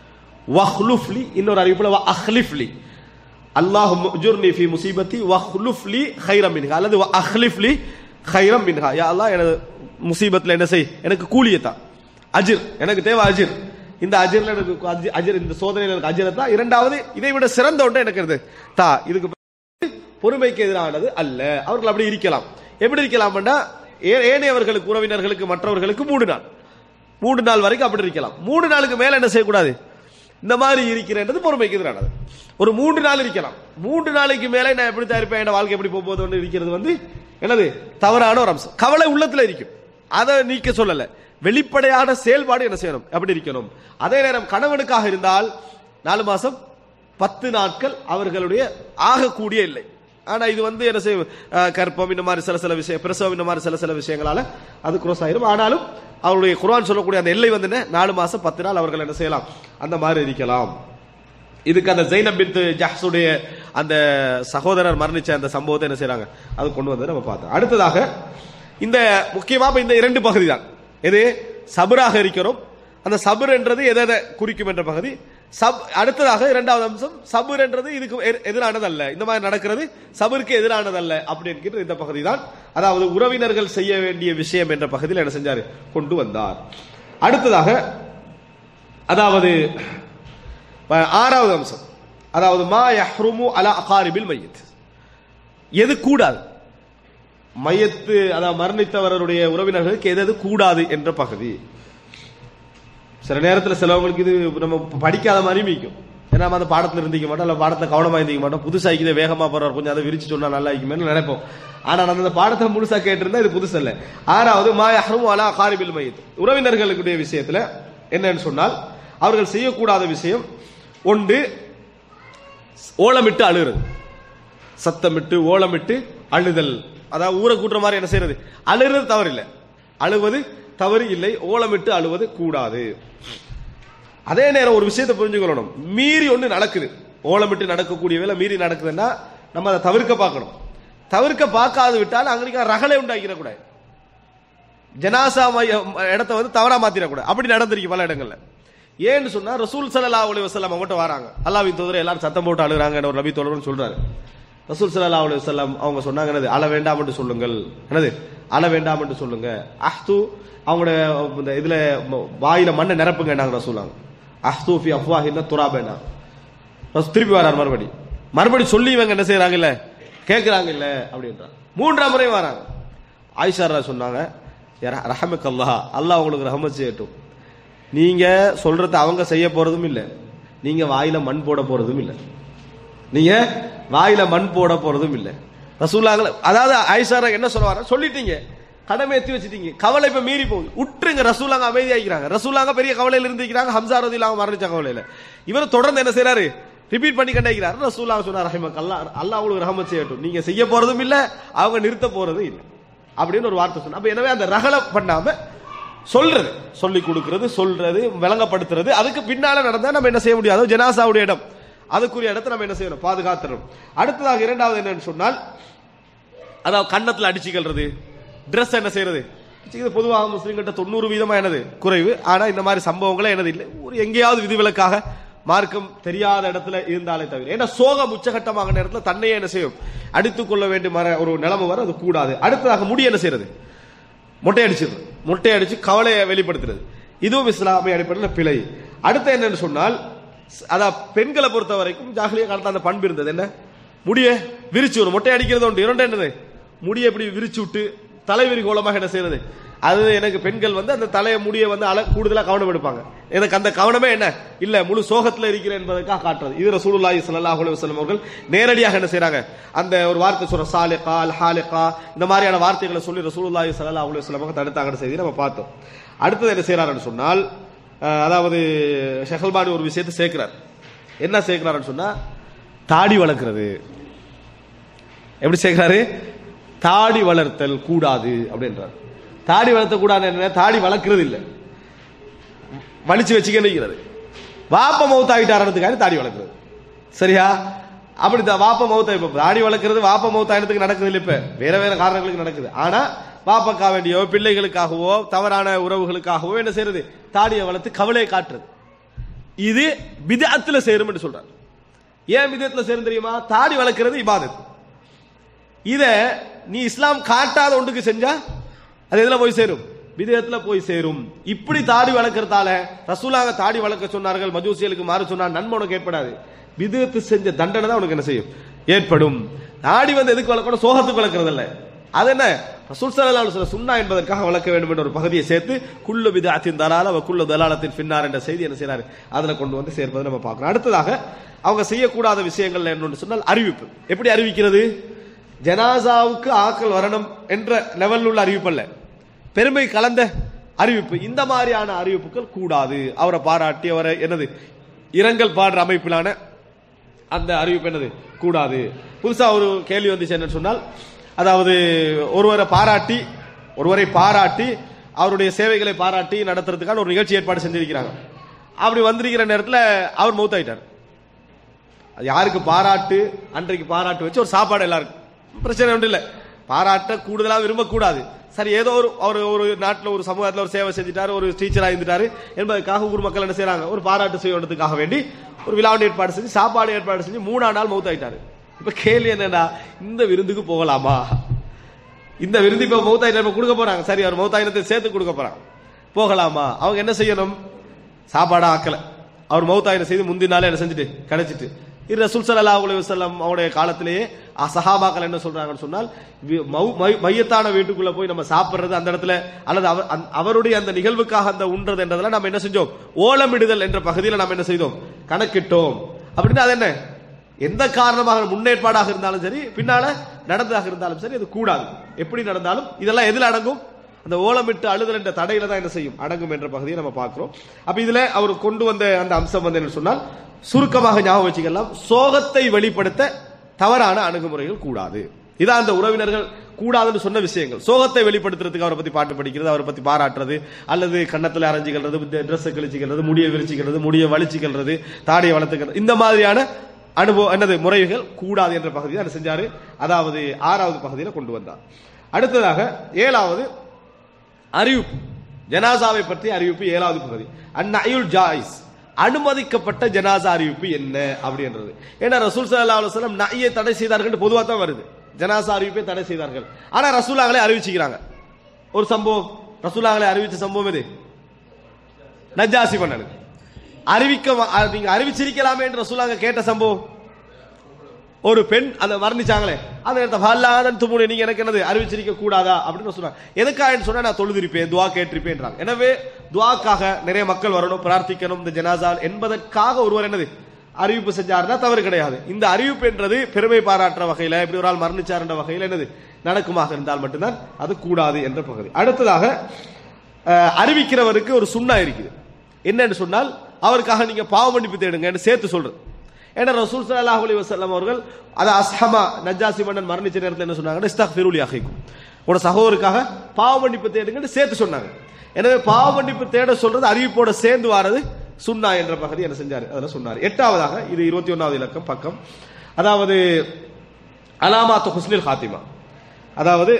வஹ்லுஃப்லி, இன்னொரு அறிவிப்புல வ அஹ்லிஃப்லி, அல்லாஹும்ம அஜுர்னி ஃபீ முஸீபத்தி வஹ்லுஃப்லி கைரம் மின்ஹா அல்லது வ அஹ்லிஃப்லி கைரம் மின்ஹா. யா அல்லாஹ் எனது முஸீபத்துல என்ன செய், எனக்கு கூலியத்தா, அஜிர் எனக்கு தேவை, அஜிர் இந்த அஜிர்ல எனக்கு அஜிர், இந்த சோதனையில் எனக்கு அஜிரத்தா. இரண்டாவது இதை விட சிறந்த ஒன்று எனக்கு தா. இதுக்கு பொறுமைக்கு எதிரானது அல்ல. அவர்கள் அப்படி இருக்கலாம். எப்படி இருக்கலாம்னா ஏனையவர்களுக்கு உறவினர்களுக்கு மற்றவர்களுக்கு மூணு நாள் மூன்று நாள் வரைக்கும் அப்படி இருக்கலாம். மூணு நாளுக்கு மேல என்ன செய்யக்கூடாது? இந்த மாதிரி இருக்கிறது பொறுமைக்கு எதிரானது. ஒரு மூன்று நாள் இருக்கலாம். மூன்று நாளைக்கு மேல நான் எப்படி தயாரிப்பேன், என் வாழ்க்கை எப்படி போகுது இருக்கிறது வந்து என்னது தவறான ஒரு அம்சம். கவலை உள்ளத்துல இருக்கும், அதை நீக்க சொல்லல. வெளிப்படையான செயல்பாடு என்ன செய்யணும்? அப்படி இருக்கணும். அதே நேரம் கணவனுக்காக இருந்தால் நாலு மாசம் பத்து நாட்கள் அவர்களுடைய ஆகக்கூடிய இல்லை. ஆனா இது வந்து என்ன செய்யும்? கற்பம் இந்த மாதிரி சில சில விஷயம், பிரசவம் இந்த மாதிரி சில சில விஷயங்களால அது குரோஸ் ஆயிரும். ஆனாலும் அவருடைய குர்ஆன் சொல்லக்கூடிய அந்த எல்லை வந்து நாலு மாசம் பத்து நாள் அவர்கள் என்ன செய்யலாம்? அந்த மாதிரி இருக்கலாம். இதுக்கு அந்த ஜைனப் பின்த் ஜஹ்ஸுடைய அந்த சகோதரர் மரணிச்ச அந்த சம்பவத்தை என்ன செய்யறாங்க? அது கொண்டு வந்து நம்ம பார்த்தோம். அடுத்ததாக இந்த முக்கியமாக இந்த இரண்டு பகுதி தான். எது சபராக இருக்கிறோம், அந்த சபர் என்றது எதை எதை குறிக்கும் என்ற பகுதி. சப் அடுத்ததாக இரண்டாவது அம்சம் சபர் என்றது இதுக்கு எதிரானது அல்ல, இந்த மாதிரி நடக்கிறது சபருக்கு எதிரானது அல்ல அப்படி என்கின்ற இந்த பகுதி தான். அதாவது உறவினர்கள் செய்ய வேண்டிய விஷயம் என்ற பகுதியில் என்ன செஞ்சாரு? கொண்டு வந்தார். அடுத்ததாக அதாவது ஆறாவது அம்சம், அதாவது மா யஹ்ருமு அலா அகாரிபில் மையத், எது கூடாது மையத்து, அதாவது மரணித்தவருடைய உறவினர்களுக்கு எது எது கூடாது என்ற பகுதி. சில நேரத்தில் சிலவங்களுக்கு இது நம்ம படிக்காத மாதிரி மீக்கும். ஏன்னா நம்ம அந்த பாடத்தில் இருந்திக்க மாட்டோம், இல்லை பாடத்தில் கவனமாக இருந்திக்க மாட்டோம். புதுசாக இதை வேகமாக போறார், கொஞ்சம் அதை விரிச்சு சொன்னா நல்லா இருக்குமே நினைப்போம். ஆனால் நம்ம அந்த பாடத்தை முழுசா கேட்டிருந்தா இது புதுசு இல்லை. ஆறாவது மா யஹ்ருமு அலா அகாரிபில் மையத், உறவினர்களுடைய விஷயத்துல என்னன்னு சொன்னால் அவர்கள் செய்யக்கூடாத விஷயம் ஒன்று ஓலமிட்டு அழுகிறது, சத்தமிட்டு ஓலமிட்டு அழுதல். அதாவது ஊரை கூட்டுற மாதிரி என்ன செய்யறது, அழுகிறது தவறு இல்லை, அழுவது தவறு இல்லை, ஓலமிட்டு அழுவது கூடாது. அதே நேரம் ஒரு விஷயத்தை புரிஞ்சுக்கணும், மீறி ஒன்று நடக்குது, ஓலமிட்டு நடக்கக்கூடிய வேலை மீறி நடக்குதுன்னா நம்ம அதை தவிர்க்க பார்க்கணும். தவிர்க்க பார்க்காது விட்டால் அங்கே ரகலை உண்டாக்கிடக்கூடாது, ஜனாசா இடத்தை வந்து தவறா மாத்திடக்கூடாது. அப்படி நடந்திருக்கு பல இடங்கள்ல. ஏன்னு சொன்னா ரசூல் ஸல்லல்லாஹு அலைஹி வஸல்லம் அவங்ககிட்ட வராங்க, அல்லாஹ்வின் தூதர் எல்லாரும் சத்தம் போட்டு அழுகிறாங்க ஒரு நபி தோழர்னு சொல்றாரு. ரசூல் ஸல்லல்லாஹு அலைஹி வஸல்லம் அவங்க சொன்னாங்க, என்னது, அழ வேண்டாம் என்று சொல்லுங்கள், என்னது, அழ வேண்டாம் என்று சொல்லுங்க. அஹ்து அவங்களோட இந்த இதுல வாயில மண்ணை நிரப்புங்க நாங்க ரசூலாங்க. அஹ்து ஃபி அஃப்வாஹின்னா துராபேனா. திருப்பி வரார் மறுபடி மறுபடி சொல்லி இவங்க என்ன செய்யறாங்க, இல்ல கேட்கிறாங்க இல்ல அப்படின்றாங்க. மூன்றாம் முறை வராங்க. ஆயிஷா சொன்னாங்க, ரஹமக் அல்லாஹ், அல்லாஹ் உங்களுக்கு ரஹமத் செய்யட்டும், நீங்க சொல்றத அவங்க செய்ய போறதும் இல்லை, நீங்க வாயில மண் போட போறதும் இல்லை, நீங்க வாயில மண் போட போறதும் இல்லை. ரசூலுல்லாஹ் அதாவது ஆயிஷா என்ன சொல்லுவாங்க, சொல்லிட்டீங்க, கடமை ஏற்றி வச்சுட்டீங்க, கவலை இப்ப மீறி போகுது, உற்றுங்க. ரசூலுல்லாஹ் அமைதியாகிறாங்க. ரசூலுல்லாஹ் பெரிய கவலையில இருந்திருக்கிறாங்க, ஹம்ஸா ரலியல்லாஹு அன்ஹு மரணிச்ச கவலையில. இவர் தொடர்ந்து என்ன செய்யறாரு, ரிப்பீட் பண்ணி கண்டிக்கிறார். ரசூலுல்லாஹ் சொன்னார், ரஹிமக் அல்லாஹ், அல்லாஹ் உங்களுக்கு ரஹமத் செய்யட்டும், நீங்க செய்ய போறதும் இல்லை, அவங்க நிறுத்த போறதும் இல்லை அப்படின்னு ஒரு வார்த்தை சொன்ன. அப்ப எனவே அந்த ரகலை பண்ணாம சொல்றது, சொல்லி கொடுக்கிறது, சொல்றது, விளங்கப்படுத்துறது, அதுக்கு பின்னால நடந்தா நம்ம என்ன செய்ய முடியாது, ஜனாசாவுடைய இடம், அதுக்குரிய இடத்தை நம்ம என்ன செய்யணும், பாதுகாத்துறோம். அடுத்ததாக இரண்டாவது என்னன்னு சொன்னால், அதாவது கன்னத்துல அடிச்சுக்கிறது, ட்ரெஸ் என்ன செய்யறது, பொதுவாக முஸ்லீம்கிட்ட தொண்ணூறு வீதமா என்னது குறைவு. ஆனா இந்த மாதிரி சம்பவங்களே என்னது இல்லை, ஒரு எங்கேயாவது விதிவிலக்காக மார்க்கம் தெரியாத இடத்துல இருந்தாலே தவிர. ஏன்னா சோகம் உச்சகட்டமாக நேரத்தில் தன்னையே என்ன செய்யும், அடித்துக் கொள்ள வேண்டிய ஒரு நிலைமை வர, அது கூடாது. அடுத்ததாக முடி என்ன செய்யறது, மொட்டை அடிச்சிருது, மொட்டை அடிச்சு கவலையை வெளிப்படுத்துறது, இதுவும் இஸ்லாமிய அடிப்படையில் பிழை. அடுத்து என்னன்னு சொன்னால், அதான் பெண்களை பொறுத்த வரைக்கும் ஜாஹிலியா காலத்துல அந்த பண்பு இருந்தது, என்ன, முடிய விரிச்சு ஒரு மொட்டை அடிக்கிறது உண்டு. இரண்டு என்னது, முடிய எப்படி விரிச்சு விட்டு தலைவிரி கோலமாக என்ன செய்யறது, அது எனக்கு பெண்கள் வந்து அந்த தலையை முடிய வந்து அல கூடுதலா கவனம் எடுப்பாங்க. எனக்கு அந்த கவனமே என்ன இல்ல, முழு சோகத்துல இருக்கிற என்பதற்காக காட்டுறது. இது ரசூலுல்லாஹி ஸல்லல்லாஹு அலைஹி வஸல்லம் அவர்கள் நேரடியாக என்ன செய்றாங்க, அந்த ஒரு வார்த்தை சொல்ற சாலிகா அல் ஹாலிகா இந்த மாதிரியான வார்த்தைகளை சொல்லி ரசூலுல்லாஹி ஸல்லல்லாஹு அலைஹி வஸல்லம் அவங்க தடுத்தாங்கன்னு செய்தி நம்ம பார்த்தோம். அடுத்தது என்ன செய்யறாருன்னு சொன்னால், அதாவது ஷேக் அல்பானி ஒரு விஷயத்தை சேர்க்கிறார். என்ன சேர்க்கிறாருன்னு சொன்னா, தாடி வளர்க்கிறது. எப்படி சேர்க்கிறாரு, தாடி வளர்த்தல் கூடாது அப்படின்றார். தாடி வளர்த்த கூடாது என்ன, தாடி வளர்க்கிறது இல்லை, வலிச்சு வச்சுக்கிறது. வாப்ப மௌத் ஆகிட்டாரத்துக்காக தாடி வளர்க்கிறது, சரியா? அப்படித்தான் வாப்ப மௌத்த, இப்ப தாடி வளர்க்கிறது வாப்ப மௌத் ஆயிரத்துக்கு நடக்குது இல்லை, இப்ப வேற வேற காரணங்களுக்கு நடக்குது. ஆனா பாப்பாக்காக வேண்டியோ பிள்ளைகளுக்காகவோ தவறான உறவுகளுக்காகவோ என்ன செய்யறது, தாடியை வளர்த்து கவலையை காட்டுறது, இது பிதஅத்துல சேரும் என்று சொல்றாரு. ஏன் பிதஅத்துல சேரும் தெரியுமா, தாடி வளர்க்கிறது இபாதத். இத நீ இஸ்லாம் காட்டாத ஒன்றுக்கு செஞ்சா அது எதுல போய் சேரும், பிதஅத்துல போய் சேரும். இப்படி தாடி வளர்க்கறதால ரசூலுல்லாஹ் தாடி வளர்க்க சொன்னார்கள், மஜூசியலுக்கு மாறு சொன்னார், நன்மை உனக்கு ஏற்படாது, பிதஅத்து செஞ்ச தண்டனை தான் உனக்கு என்ன செய்யும், ஏற்படும். தாடி வந்து எதுக்கு வளர்க்கணும், சோகத்துக்கு வளர்க்கறது இல்ல. அது என்ன, ரசூல் ஸல்லல்லாஹு அலைஹி வஸல்லம் சுன்னா என்பதற்காக வளர்க்க வேண்டும் என்ற ஒரு பகுதியை சேர்த்து குல்லு பிதஅத்தின் தலால வ குல்லு தலாலத்தின் ஃபின்னார் என்ற செய்தி என்ன செய்றாரு, அதுல கொண்டு வந்து சேர்ப்பதை நம்ம பார்க்கிறோம். அடுத்ததாக அவங்க செய்யக்கூடாத விஷயங்கள் என்னன்னு சொன்னால் அறிவிப்பு. எப்படி அறிவிக்கிறது, ஜனாசாவுக்கு ஆக்கள் வரணும் என்ற லெவலில் உள்ள அறிவிப்பு அல்ல, பெருமை கலந்த அறிவிப்பு. இந்த மாதிரியான அறிவிப்புகள் கூடாது. அவரை பாராட்டி அவரை என்னது இரங்கல் பாடுற அமைப்பிலான அந்த அறிவிப்பு என்னது கூடாது. புதுசா ஒரு கேள்வி வந்துச்சு என்னன்னு சொன்னால், அதாவது ஒருவரை பாராட்டி ஒருவரை பாராட்டி அவருடைய சேவைகளை பாராட்டி நடத்துறதுக்கான ஒரு நிகழ்ச்சி ஏற்பாடு செஞ்சிருக்கிறாங்க. அப்படி வந்திருக்கிற நேரத்தில் அவர் மௌத்தாயிட்டார். யாருக்கு பாராட்டு, அன்றைக்கு பாராட்டு வச்சு ஒரு சாப்பாடு எல்லாருக்கும், பிரச்சனை ஒன்றும் இல்லை, பாராட்ட கூடுதலாக விரும்பக்கூடாது. சரி, ஏதோ ஒரு அவர் ஒரு நாட்டில் ஒரு சமூகத்தில் ஒரு சேவை செஞ்சுட்டாரு, ஒரு டீச்சராக இருந்துட்டாரு என்பதற்காக ஊர் மக்கள் என்ன செய்யறாங்க, ஒரு பாராட்டு செய்வதற்காக வேண்டி ஒரு விழாவை ஏற்பாடு செஞ்சு சாப்பாடு ஏற்பாடு செஞ்சு மூணாம் நாள் மௌத்தாயிட்டாரு. இப்ப கேள்வி என்னன்னா, இந்த விருந்துக்கு போகலாமா, இந்த விருந்து இப்ப மௌத்தாயிரம் கொடுக்க போறாங்க, சரி அவர் மௌத்தாயிரத்தை சேர்த்து கொடுக்க போறாங்க, போகலாமா? அவங்க என்ன செய்யணும், சாப்பாடா ஆக்கல, அவர் மௌத்தாயிரம் செய்து முந்தினாலே என்ன செஞ்சுட்டு கிடைச்சிட்டு. இது ரசூல் ஸல்லல்லாஹு அலைஹி வஸல்லம் அவருடைய காலத்திலேயே சஹாபாக்கள் என்ன சொல்றாங்கன்னு சொன்னால், மையத்தான வீட்டுக்குள்ள போய் நம்ம சாப்பிடுறது அந்த இடத்துல அல்லது அவருடைய அந்த நிகழ்வுக்காக அந்த உண்றது என்றதெல்லாம் நம்ம என்ன செஞ்சோம், ஓலமிடுதல் என்ற பகுதியில் நம்ம என்ன செய்தோம், கணக்கிட்டோம். அப்படின்னா அது என்ன, எந்த காரணமாக முன்னேற்பாடாக இருந்தாலும் சரி பின்னால நடந்ததாக இருந்தாலும் சரி அது கூடாது. எப்படி நடந்தாலும் இதெல்லாம் எதில் அடங்கும், அந்த ஓலமிட்டு அழுதல் என்ற தடையில தான் என்ன செய்யும் அடங்கும் என்ற பகுதியை நம்ம பார்க்கிறோம். அப்ப இதுல அவர் கொண்டு வந்த அந்த அம்சம் வந்து என்ன சொன்னால் சுருக்கமாக ஞாபகம் வச்சுக்கலாம், சோகத்தை வெளிப்படுத்த தவறான அணுகுமுறைகள் கூடாது. இதான் அந்த உறவினர்கள் கூடாதுன்னு சொன்ன விஷயங்கள். சோகத்தை வெளிப்படுத்துறதுக்கு அவரை பத்தி பாட்டு படிக்கிறது, அவரை பத்தி பாராட்டுறது, அல்லது கன்னத்துல அரைஞ்சிக்கிறது, ட்ரெஸ் கிழிச்சிக்கிறது, முடிய விரிச்சிக்கிறது, முடிய வலிச்சிக்கிறது, தாடியை வளர்த்துக்கிறது, இந்த மாதிரியான அனுபவம் என்னது முறைகள் கூடாது என்ற பகுதியை அதை செஞ்சாரு. அதாவது ஆறாவது பகுதியில் கொண்டு வந்தார். அடுத்ததாக ஏழாவது அறிவிப்பு, ஜனாசாவை பற்றி அறிவிப்பு. ஏழாவது பகுதி அந்நயுல் ஜாயிஸ், அனுமதிக்கப்பட்ட ஜனாசா அறிவிப்பு என்ன அப்படின்றது. ஏன்னா ரசூல் ஸல்லல்லாஹு அலைஹி வஸல்லம் நஹ்யை தடை செய்தார்கள் பொதுவாக தான் வருது, ஜனாசா அறிவிப்பை தடை செய்தார்கள். ஆனா ரசூலாங்களே அறிவிச்சுக்கிறாங்க. ஒரு சம்பவம் ரசூலாங்களே அறிவிச்ச சம்பவம் இது நஜ்ஜாசி மன்னனுக்கு அறிவிக்க நீங்க அறிவிச்சிருக்கலாமே என்று ரசூலாங்க கேட்ட சம்பவம். ஒரு பெண் அந்த மரணிச்சாங்களே அந்த நேரத்தை துமுனை நீங்க எனக்கு என்னது அறிவிச்சிருக்க கூடாதா அப்படின்னு சொன்னாங்க. எதுக்காக சொன்னா நான் தொழுதிருப்பேன், துவா கேட்டிருப்பேன். எனவே துவாக்காக நிறைய மக்கள் வரணும், பிரார்த்திக்கணும் இந்த ஜனாசா என்பதற்காக ஒருவர் என்னது அறிவிப்பு செஞ்சாருன்னா தவறு கிடையாது. இந்த அறிவிப்பு என்றது பெருமை பாராட்டுற வகையில, இப்படி ஒரு ஆள் மரணிச்சார் என்ற வகையில் என்னது நடக்குமாக இருந்தால் மட்டும்தான் அது கூடாது என்ற பகுதி. அடுத்ததாக அறிவிக்கிறவருக்கு ஒரு சுன்னா இருக்குது. என்னன்னு சொன்னால் அவருக்காக நீங்க பாவ மன்னிப்பு தேடுங்க என்று சேர்த்து சொல்றது. ஏன்னா ரசூல் ஸல்லல்லாஹு அலைஹி வஸல்லம் அவர்கள் அது அஸ்ஹமா நஜ்ஜாசி மன்னன் மரணிச்ச நேரத்தில் என்ன சொன்னாங்க, இஸ்தக்ஃபிரு லி அஹீக்கும், உங்களோட சகோதரருக்காக பாவ மன்னிப்பு தேடுங்கன்னு சேர்த்து சொன்னாங்க. எனவே பாவ மன்னிப்பு தேட சொல்றது அறிவிப்போட சேர்ந்து வாரது சுன்னா என்ற பகுதி என்ன செஞ்சாரு அதில் சொன்னார். எட்டாவதாக இது இருபத்தி ஒன்னாவது இலக்கம் பக்கம், அதாவது அலாமாத்து ஹுஸ்னில் ஹாத்திமா, அதாவது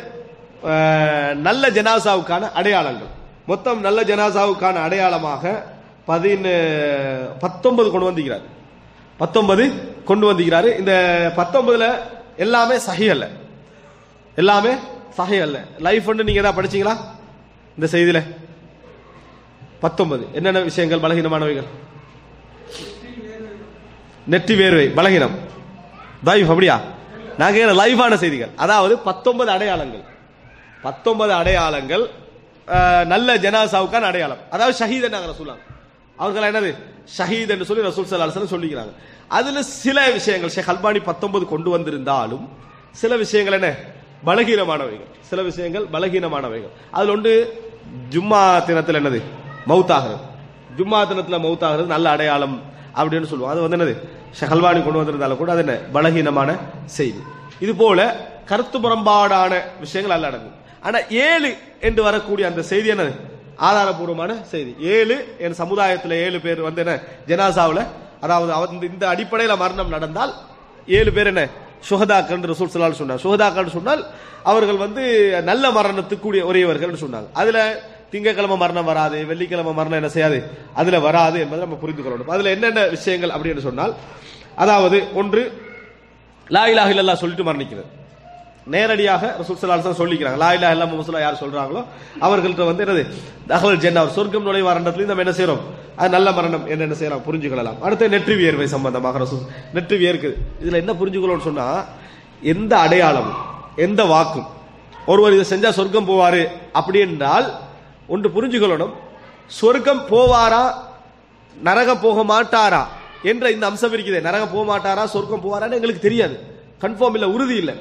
நல்ல ஜனாசாவுக்கான அடையாளங்கள். மொத்தம் நல்ல ஜனாசாவுக்கான அடையாளமாக பதின பத்தொன்பது கொண்டு வந்திருக்கிறார். பத்தொன்பது கொண்டு வந்திருக்கிறாரு. இந்த பத்தொன்பதுல எல்லாமே சஹி அல்ல, எல்லாமே சஹி அல்ல. லைஃப் வந்து நீங்க ஏதாவது படிச்சீங்களா இந்த செய்தியில? பத்தொன்பது என்னென்ன விஷயங்கள் பலகீனமானவைகள்? நெற்றி வேர்வை பலகீனம், தைஃப். அப்படியா? நாங்க லைஃபான செய்திகள். அதாவது பத்தொன்பது அடையாளங்கள், பத்தொன்பது அடையாளங்கள் நல்ல ஜனாசாவுக்கான அடையாளம். அதாவது ஷஹீத் என்ன சொல்லுவாங்க அவர்கள், என்னது ஷஹீத் என்று சொல்லி ரசூல் ஸல்லல்லாஹு அலைஹி வஸல்லம் சொல்லிக்கிறாங்க. அதுல சில விஷயங்கள் ஷேக் அல்பானி பத்தொன்பது கொண்டு வந்திருந்தாலும் சில விஷயங்கள் என்ன பலகீனமானவைகள், சில விஷயங்கள் பலகீனமானவைகள். அதுல ஒன்று ஜும்மா தினத்தில் என்னது மௌத்தாகிறது, ஜும்மா தினத்தில் மௌத்தாகிறது நல்ல அடையாளம் அப்படின்னு சொல்லுவோம். அது வந்து என்னது ஷேக் அல்பானி கொண்டு வந்திருந்தாலும் கூட அது என்ன பலகீனமான செய்தி. இது போல கருத்து புறம்பாடான விஷயங்கள் அல்ல அடங்கும். ஆனா ஏழு என்று வரக்கூடிய அந்த செய்தி என்னது ஆதாரபூர்வமான செய்தி. ஏழு என் சமுதாயத்தில் ஏழு பேர் வந்து என்ன ஜனாசாவில், அதாவது இந்த அடிப்படையில் மரணம் நடந்தால் ஏழு பேர் என்ன சுஹதாக்கள் ரசூல் ஸல்லல்லாஹு அலைஹி வஸல்லம் சொன்னார். சுஹதாக்கள் சொன்னால் அவர்கள் வந்து நல்ல மரணத்துக்குரிய உரியவர்கள் சொன்னாங்க. அதுல திங்கக்கிழமை மரணம் வராது, வெள்ளிக்கிழமை மரணம் என்ன செய்யாது அதுல வராது என்பதை நம்ம புரிந்து கொள்ளணும். அதுல என்னென்ன விஷயங்கள் அப்படின்னு சொன்னால், அதாவது ஒன்று லா இலாஹ இல்லல்லாஹ் சொல்லிட்டு மரணிக்கிறது. நேரடியாக ரசூல் ஸல்லல்லாஹு அலைஹி வஸல்லம் சொல்லிக்கிறாங்க, லா இலாஹ இல்லல்லாஹ் முஹம்மது ரசூலுல்லாஹ் யார் சொல்றாங்களோ அவர்கள்ட்ட வந்து என்னது தஹல் ஜன்னah, அவர் சொர்க்கம் நுழைவாரண்டத்துலயும் நம்ம என்ன செய்யறோம் அது நல்ல மரணம் என்ன என்ன செய்யலாம் புரிஞ்சு கொள்ளலாம். அடுத்து நெற்றி வியர்வை சம்பந்தமாக ரசூல் நெற்றி வியர்க்குது. இதுல என்ன புரிஞ்சுக்கணும்னு சொன்னா, எந்த அடையாளமும் எந்த வாக்கும் ஒருவர் இதை செஞ்சா சொர்க்கம் போவாரு அப்படி என்றால் ஒன்று புரிஞ்சுக்கொள்ளணும், சொர்க்கம் போவாரா நரகம் போக மாட்டாரா என்ற இந்த அம்சம் இருக்குது. நரகம் போக மாட்டாரா சொர்க்கம் போவாரான்னு எங்களுக்கு தெரியாது, கன்ஃபார்ம் இல்ல, உறுதி இல்லை.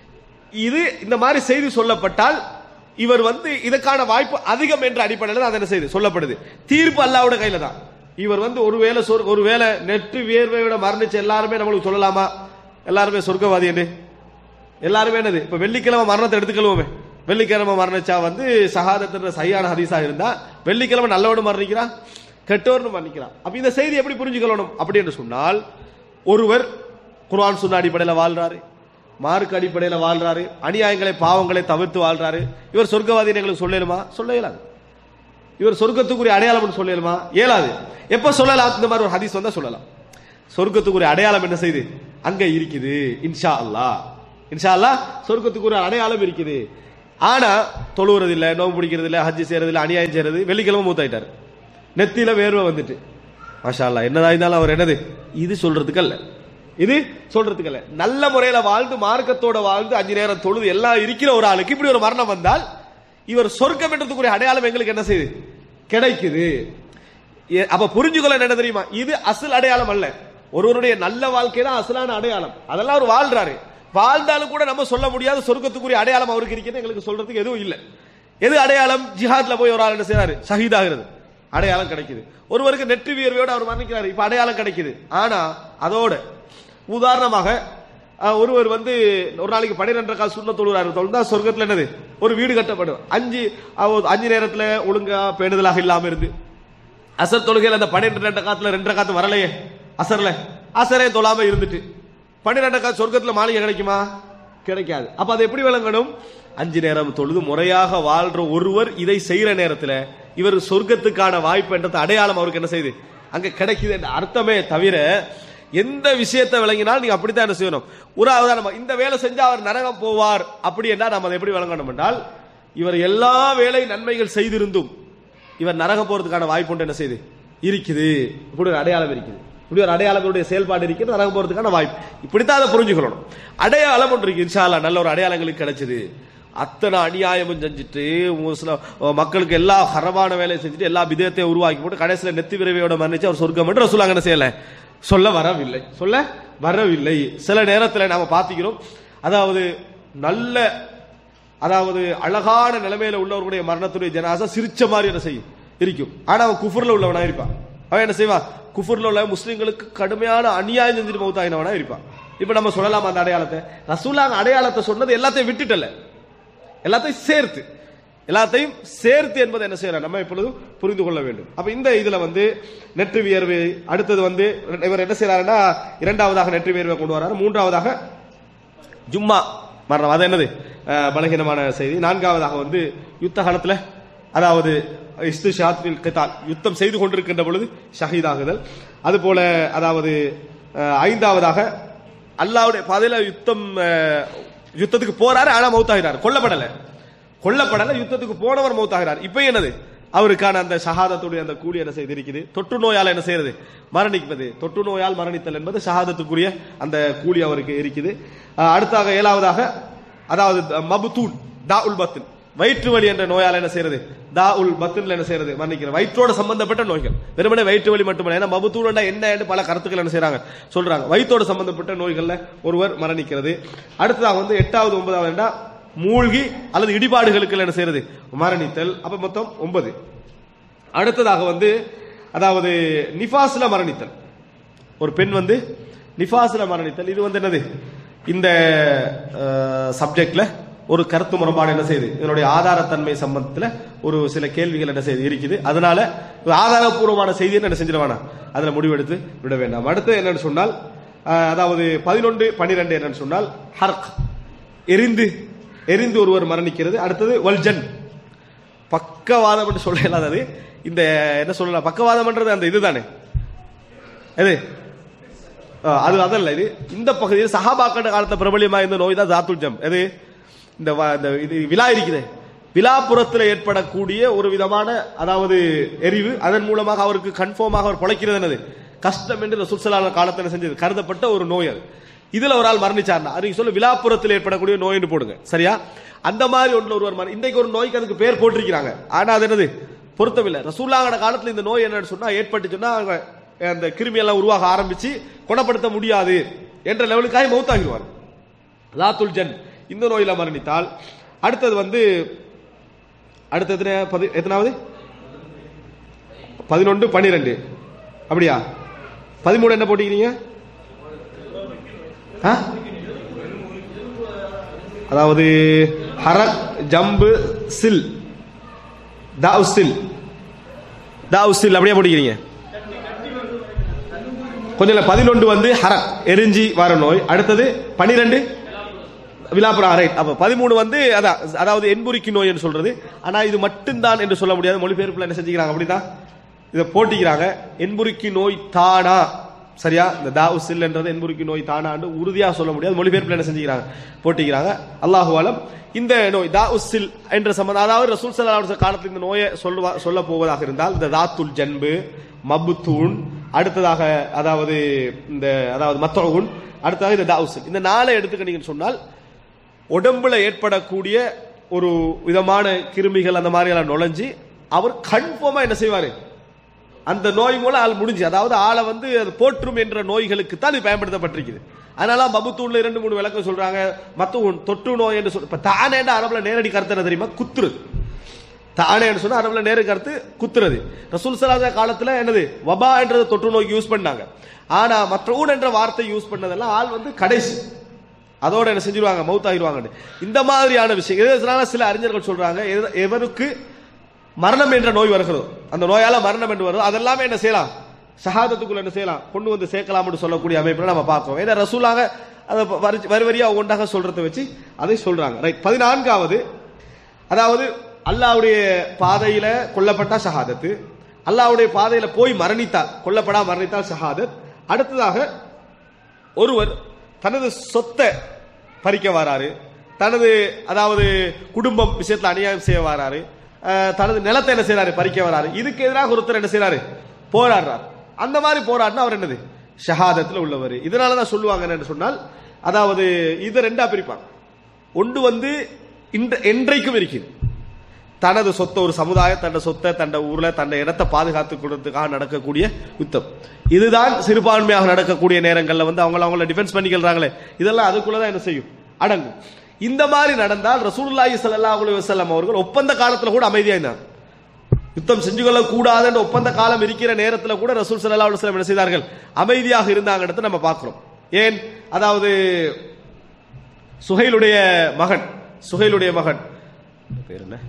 இது இந்த மாதிரி செய்தி சொல்லப்பட்டால் இவர் வந்து இதற்கான வாய்ப்பு அதிகம் என்ற அடிப்படையில் அது என்ன செய்து சொல்லப்படுது. தீர்ப்பு அல்லாஹ்வோட கையில தான். இவர் வந்து ஒருவேளை ஒருவேளை நெற்றி வியர்வையோட மரணிச்ச எல்லாருமே நம்மளுக்கு சொல்லலாமா எல்லாருமே சொர்க்கவாதி என்று? எல்லாருமே என்னது இப்ப வெள்ளிக்கிழமை மரணத்தை எடுத்துக்கொள்வோமே, வெள்ளிக்கிழமை மரணிச்சா வந்து ஷஹாதத்துன்ற சரியான ஹதீஸா இருந்தா வெள்ளிக்கிழமை நல்லவனு மரணிக்கிறான் கெட்டவர்னு மரணிக்கிறான். அப்ப இந்த செய்தி எப்படி புரிஞ்சுக்கொள்ளணும் அப்படி என்று சொன்னால், ஒருவர் குர்ஆன் சுன்னா அடிப்படையில் வாழ்றாரு, மார்க் அடிப்படையில் வாழ்றாரு, அநியாயங்களை பாவங்களை தவிர்த்து வாழ்றாரு, இவர் சொர்க்கவாதின்னு எங்களுக்கு சொல்லலுமா? சொல்ல இயலாது. இவர் சொர்க்கத்துக்குரிய அடையாளம் சொல்லலுமா? இயலாது. எப்ப சொல்லலாம்? இந்த மாதிரி ஒரு ஹதீஸ் வந்தா சொல்லலாம். சொர்க்கத்துக்குரிய அடையாளம் என்ன செய்து அங்க இருக்குது, இன்ஷா அல்லாஹ், இன்ஷா அல்லாஹ் சொர்க்கத்துக்குரிய அடையாளம் இருக்குது. ஆனா தொழுவுறது இல்ல, நோம்பு பிடிக்கிறது இல்ல, ஹஜ்ஜி செய்யறது இல்ல, அநியாயம் செய்யறது, வெள்ளிக்கிழமை மூத்தாயிட்டாரு, நெத்தியில வேர்வை வந்துட்டு, மாஷா அல்லாஹ் என்னதா இருந்தாலும் அவர் என்னது இது சொல்றதுக்கு அல்ல, இது சொல்றதுக்கு அல்ல. நல்ல முறையில வாழ்ந்து மார்க்கத்தோட வாழ்ந்து அஞ்சு நேரம் தொழுது எல்லாம் இருக்கிற ஒரு ஆளுக்கு இப்படி ஒரு மரணம் வந்தால் இவர் சொர்க்கம் என்றதுக்குரிய அடையாளம் எங்களுக்கு என்ன செய்யுது கிடைக்குது. அப்ப புரிஞ்சுக்கொள்ள என்ன தெரியுமா, இது அசல் அடையாளம் அல்ல. ஒருவருடைய நல்ல வாழ்க்கை தான் அசலான அடையாளம். அதெல்லாம் அவர் வாழ்றாரு, வாழ்ந்தாலும் கூட நம்ம சொல்ல முடியாத சொர்க்கத்துக்குரிய அடையாளம் அவருக்கு இருக்கிறது எங்களுக்கு சொல்றதுக்கு எதுவும் இல்லை. எது அடையாளம்? ஜிஹாத்ல போய் ஒரு ஆள் என்ன செய்யறாரு, ஷஹீதாகிறது அடையாளம் கிடைக்குது. ஒருவருக்கு நெற்றி வியர்வையோடு அவர் மரணிக்கிறாரு, இப்ப அடையாளம் கிடைக்குது. ஆனா அதோட உதாரணமாக ஒருவர் வந்து ஒரு நாளைக்கு பன்னிரண்டு ரக்காத் சுன்னத் தொழுகிறாரு, தொழுதா சொர்க்கத்துல என்னது ஒரு வீடு கட்டப்படும். அஞ்சு அஞ்சு நேரத்துல ஒழுங்கா பேணுதலாக இல்லாம இருந்து அசர் தொழுகையில் அந்த பன்னிரெண்டு ரக்காத்துல ரெண்டு ரக்காத்து வரலையே, அசர்ல அசரே தொழாம இருந்துட்டு பன்னிரெண்டு ரக்காத் சொர்க்கத்துல மாளிகை கிடைக்குமா? கிடைக்காது. அப்ப அது எப்படி விளங்கணும்? அஞ்சு நேரம் தொழுது முறையாக வாழ்ற ஒருவர் இதை செய்யற நேரத்துல இவர் சொர்க்கத்துக்கான வாய்ப்பு என்றது அடையாளம் அவருக்கு என்ன செய்யுது, அங்க கிடைக்குது என்ற அர்த்தமே தவிர எந்த விஷயத்தை விளங்கினால் நீங்க அப்படித்தான் என்ன செய்யணும். ஒரு உதாரணமா இந்த வேலை செஞ்சா அவர் நரகம் போவார் அப்படி என்றால் நம்ம அதை எப்படி விளங்கணும் என்றால், இவர் எல்லா வேலை நன்மைகள் செய்திருந்தும் இவர் நரகம் போறதுக்கான வாய்ப்பு ஒன்று என்ன செய்யுது இருக்குது, இப்படி ஒரு அடையாளம் இருக்குது, இப்படி ஒரு அடையாளங்களுடைய செயல்பாடு இருக்கிறது, நரகம் போறதுக்கான வாய்ப்பு. இப்படித்தான் அதை புரிஞ்சுக்கணும். அடையாளம் ஒன்று இருக்கு, இன்ஷா அல்லாஹ் நல்ல ஒரு அடையாளங்களுக்கு கிடைச்சது. அத்தனை அநியாயமும் செஞ்சுட்டு மக்களுக்கு எல்லா ஹரமான வேலையை செஞ்சுட்டு எல்லா விதத்தையும் உருவாக்கி போட்டு கடைசியில நெத்தி விரைவையோட மன்னிச்சு அவர் சொர்க்கம் என்று ரசூலுல்லாஹ் என்ன செய்யல, சொல்ல வரவில்லை, சொல்ல வரவில்லை. சில நேரத்தில் நாம பாத்துக்கிறோம், அதாவது நல்ல அதாவது அழகான நிலைமையில உள்ளவர்களுடைய மரணத்துடைய ஜனாசா சிரிச்ச மாதிரி என்ன செய்யும் இருக்கும். ஆனா அவன் குஃபர்ல உள்ளவனா இருப்பான். அவன் என்ன செய்வான், குஃபர்ல உள்ள முஸ்லிம்களுக்கு கடுமையான அநியாயம் செஞ்சுட்டு மௌத்தாயினவனா இருப்பான். இப்ப நம்ம சொல்லலாம் அந்த அடையாளத்தை, ரசூலுல்லாஹ் அடையாளத்தை சொன்னது எல்லாத்தையும் விட்டுட்டல, எல்லாத்தையும் சேர்த்து எல்லாத்தையும் சேர்த்து என்பதை என்ன செய்யலாம் நம்ம இப்பொழுது புரிந்து கொள்ள வேண்டும். அப்ப இந்த இதுல வந்து நெற்றி வியர்வை, அடுத்தது வந்து இவர் என்ன செய்யறாருன்னா இரண்டாவதாக நெற்றி வியர்வை கொண்டு வர்றாரு, மூன்றாவதாக ஜும்மா மரணம், அது என்னது பலகீனமான செய்தி. நான்காவதாக வந்து யுத்த காலத்துல அதாவது இஸ்திஷாத்வில் கிதால் யுத்தம் செய்து கொண்டிருக்கின்ற பொழுது ஷஹீதாகுதல். அது போல அதாவது ஐந்தாவதாக அல்லாஹ்வுடைய பாதையில யுத்தம் யுத்தத்துக்கு போறாரு ஆனா மௌத்தாகிறார், கொல்லப்படல கொல்லப்படல யுத்தத்துக்கு போனவர் மௌத்தாகிறார். இப்ப என்னது அவருக்கான அந்த ஷஹாதத்துடைய அந்த கூலி என்ன செய்து இருக்குது, தொற்று நோயால் என்ன செய்யறது மரணிப்பது, தொற்று நோயால் மரணித்தல் என்பது ஷஹாதத்துக்குரிய அந்த கூலி அவருக்கு இருக்குது. அடுத்தாக ஏழாவதாக அதாவது மபுத்தூன் தா உல் பத்துன், வயிற்று வலி என்ற நோயால் என்ன செய்யறது, தா உல் பத்துன்ல என்ன செய்யறது மரணிக்கிறது, வயிற்றோட சம்பந்தப்பட்ட நோய்கள், வெறுமனே வயிற்று வலி மட்டுமல்ல, ஏன்னா மபுத்தூன் என்ன என்று பல கருத்துக்கள் என்ன செய்யறாங்க சொல்றாங்க, வயிற்றோட சம்பந்தப்பட்ட நோய்கள்ல ஒருவர் மரணிக்கிறது. அடுத்ததாக வந்து எட்டாவது ஒன்பதாவது என்றா மூழ்கி அல்லது இடிபாடுகளுக்கு என்ன செய்யறது மரணித்தல். அப்ப மொத்தம் ஒன்பது. அடுத்ததாக வந்து அதாவது நிஃபாஸ்ல மரணித்தல், ஒரு பெண் வந்து நிஃபாஸ்ல மரணித்தல், இது வந்து என்னது இந்த சப்ஜெக்ட்ல ஒரு கருத்து முரண்பாடு என்ன செய்யுது, இதனுடைய ஆதாரத்தன்மை சம்பந்தத்தில் ஒரு சில கேள்விகள் என்ன செய்து இருக்குது. அதனால ஆதாரபூர்வமான செய்தியை என்ன செஞ்சிருவானா அதுல முடிவெடுத்து விட வேண்டாம். அடுத்து என்னன்னு சொன்னால் அதாவது பதினொன்று பனிரெண்டு என்னன்னு சொன்னால் ஹர்க், எரிந்து எரிந்து ஒருவர் மரணிக்கிறது. அடுத்தது வல்ஜன், பக்கவாதம் என்று சொல்ல இல்லாதது, இந்த என்ன சொல்லலாம் பக்கவாதம் என்றது அந்த இதுதானே எது அது அதல்ல, இது இந்த பகுதியில் சஹாபாக்கள் காலத்தை பிரபலியமா இந்த நோய் தான் ஜாத்துல் ஜம். எது இந்த இது விழா இருக்குது, விழாப்புறத்தில் ஏற்படக்கூடிய ஒரு விதமான அதாவது எரிவு, அதன் மூலமாக அவருக்கு கன்ஃபார்மாக அவர் பொழைக்கிறது என்னது கஷ்டம் என்று ரசூல் ஸல்லல்லாஹு அலைஹி வஸல்லம் காலத்தில் செஞ்சது கருதப்பட்ட ஒரு நோய். அது இதுல ஒரு ஆள் மரணிச்சார்னா நீங்க சொல்ல விழாப்புறத்தில் ஏற்படக்கூடிய நோய் என்று போடுங்க, சரியா? அந்த மாதிரி ஒன்று ஒருவர் இன்றைக்கு ஒரு நோய்க்கு அதுக்கு பேர் போட்டிருக்கிறாங்க, ஆனா அது என்னது பொருத்தமில்லை. ரசூலுல்லாஹ் காலத்தில் இந்த நோய் என்னன்னு சொன்னா ஏற்பட்டு சொன்னா அந்த கிருமி எல்லாம் உருவாக ஆரம்பிச்சு குணப்படுத்த முடியாது என்ற லெவலுக்காக மௌத்தாகிடுவார். லாத்துல் ஜன் இந்த நோயில மரணித்தால். அடுத்தது வந்து அடுத்தது எத்தனாவது பதினொன்று பனிரெண்டு அப்படியா? பதிமூணு என்ன போட்டிக்கிறீங்க? அதாவது ஹரக் ஜம்பு சில் தாவுசில் தாவுசில் அப்படியே போட்டிக்கிறீங்க கொஞ்சம். பதினொன்று வந்து ஹரக் எரிஞ்சி வர நோய், அடுத்தது பனிரெண்டு விழாப்புறம் ரைட். அப்ப பதிமூணு வந்து அதான் அதாவது என்புரிக்கு நோய் என்று சொல்றது. ஆனா இது மட்டும்தான் என்று சொல்ல முடியாது, மொழிபெயர்ப்புல என்ன செஞ்சுக்கிறாங்க அப்படிதான் இதை போட்டிக்கிறாங்க, என்புரிக்கு நோய் தானா, சரியா? இந்த தாவுசில் என்றது என்புரிக்கு நோய் தானான்னு உறுதியா சொல்ல முடியாது, மொழிபெயர்ப்புல என்ன செஞ்சுக்கிறாங்க போட்டிக்கிறாங்க. அல்லாஹு அலம். இந்த நோய் தாவுசில் என்ற சம்பந்தம், அதாவது ரசூல் ஸல்லல்லாஹு அலைஹி வஸல்லம் காலத்தில் இந்த நோயை சொல்ல சொல்ல போவதாக இருந்தால் இந்த தாத்துல் ஜன்பு, மபுத்தூன், அடுத்ததாக அதாவது இந்த அதாவது மத்தூன், அடுத்ததாக இந்த தாவுசில், இந்த நாளை எடுத்துக்கிட்டீங்கன்னு சொன்னால் உடம்புல ஏற்படக்கூடிய ஒரு விதமான கிருமிகள் அந்த மாதிரி எல்லாம் நுழைஞ்சு அவர் கன்ஃபார்மா என்ன செய்வாரு அந்த நோய் மூலம் ஆள் முடிஞ்சு, அதாவது ஆளை வந்து அது போற்றும் என்ற நோய்களுக்கு தான் இது பயன்படுத்தப்பட்டிருக்குது. அதனால மபுத்தூன்ல இரண்டு மூணு விளக்கம் சொல்றாங்க. மத்தூன் தொற்று நோய் என்று சொல், இப்ப தானேண்ட அரபுல நேரடி கருத்து என்ன தெரியுமா, குத்துரு. தானேன்னு சொன்னா அரபுல நேருக்கு அர்த்து குத்துறது. ரசூல் ஸல்லல்லாஹு அலைஹி காலத்துல என்னது வபா என்ற தொற்று நோய்க்கு யூஸ் பண்ணாங்க. ஆனா மத்ஊன் என்ற வார்த்தை யூஸ் பண்ணதெல்லாம் ஆள் வந்து கடைசி அதோட என்ன செஞ்சிருவாங்க மௌத்தாகிடுவாங்க. இந்த மாதிரியான விஷயம் இதனால சில அறிஞர்கள் சொல்றாங்க எவருக்கு மரணம் என்ற நோய் வருகிறதோ அந்த நோயால மரணம் என்று வருதோ அதெல்லாமே என்ன செய்யலாம் ஷஹாதத்துக்குள்ள என்ன செய்யலாம் கொண்டு வந்து சேர்க்கலாம்னு சொல்லக்கூடிய அமைப்புல நம்ம பார்க்கிறோம். ஏன்னா ரசூலாக அதை வரி வரியா ஒன்றாக சொல்றதை வச்சு அதை சொல்றாங்க. ரைட். பதினான்காவது அதாவது அல்லாஹ்வுடைய பாதையில கொல்லப்பட்டா ஷஹாதத்து, அல்லாஹ்வுடைய பாதையில போய் மரணித்தால் கொல்லப்படா மரணித்தால் ஷஹாதத். அடுத்ததாக ஒருவர் தனது சொத்தை பறிக்க வராரு, தனது அதாவது குடும்பம் விஷயத்துல அநியாயம் செய்ய வராரு, தனது நிலத்தை என்ன செய்யறாரு பறிக்க வராரு, இதுக்கு எதிராக ஒருத்தர் என்ன செய்யறாரு போராடுறார். அந்த மாதிரி போராடினா அவர் என்னது ஷஹாதத்துல உள்ளவர். இதனாலதான் சொல்லுவாங்க என்ன சொன்னால் அதாவது இதை ரெண்டா பிரிப்பாங்க. ஒன்று வந்து என்றைக்கும் இருக்குது தனது சொத்தை ஒரு சமுதாயம் தன்னை சொத்தை தன்னை ஊர்ல தன்னை இடத்தை பாதுகாத்துக் கொடுறதுக்காக நடக்கக்கூடிய யுத்தம். இதுதான் சிறுபான்மையாக நடக்கக்கூடிய நேரங்கள்ல வந்து அவங்கள அவங்கள டிஃபென்ஸ் பண்ணிக்கிறாங்களே இதெல்லாம் அதுக்குள்ளதான் என்ன செய்யும் அடங்கும். இந்த மாதிரி நடந்தால் ரசூலுல்லாஹி ஸல்லல்லாஹு அலைஹி வஸல்லம் அவர்கள் ஒப்பந்த காலத்துல கூட அமைதியா இருந்தாங்க. யுத்தம் செஞ்சு கொள்ள கூடாது என்ற ஒப்பந்த காலம் இருக்கிற நேரத்தில் கூட ரசூல் ஸல்லல்லாஹு அலைஹி வஸல்லம் என்ன செய்தார்கள் அமைதியாக இருந்தாங்கன்னு நம்ம பார்க்கிறோம். ஏன் அதாவது சுஹைலுடைய மகன் சுஹைலுடைய மகன் பேர் என்ன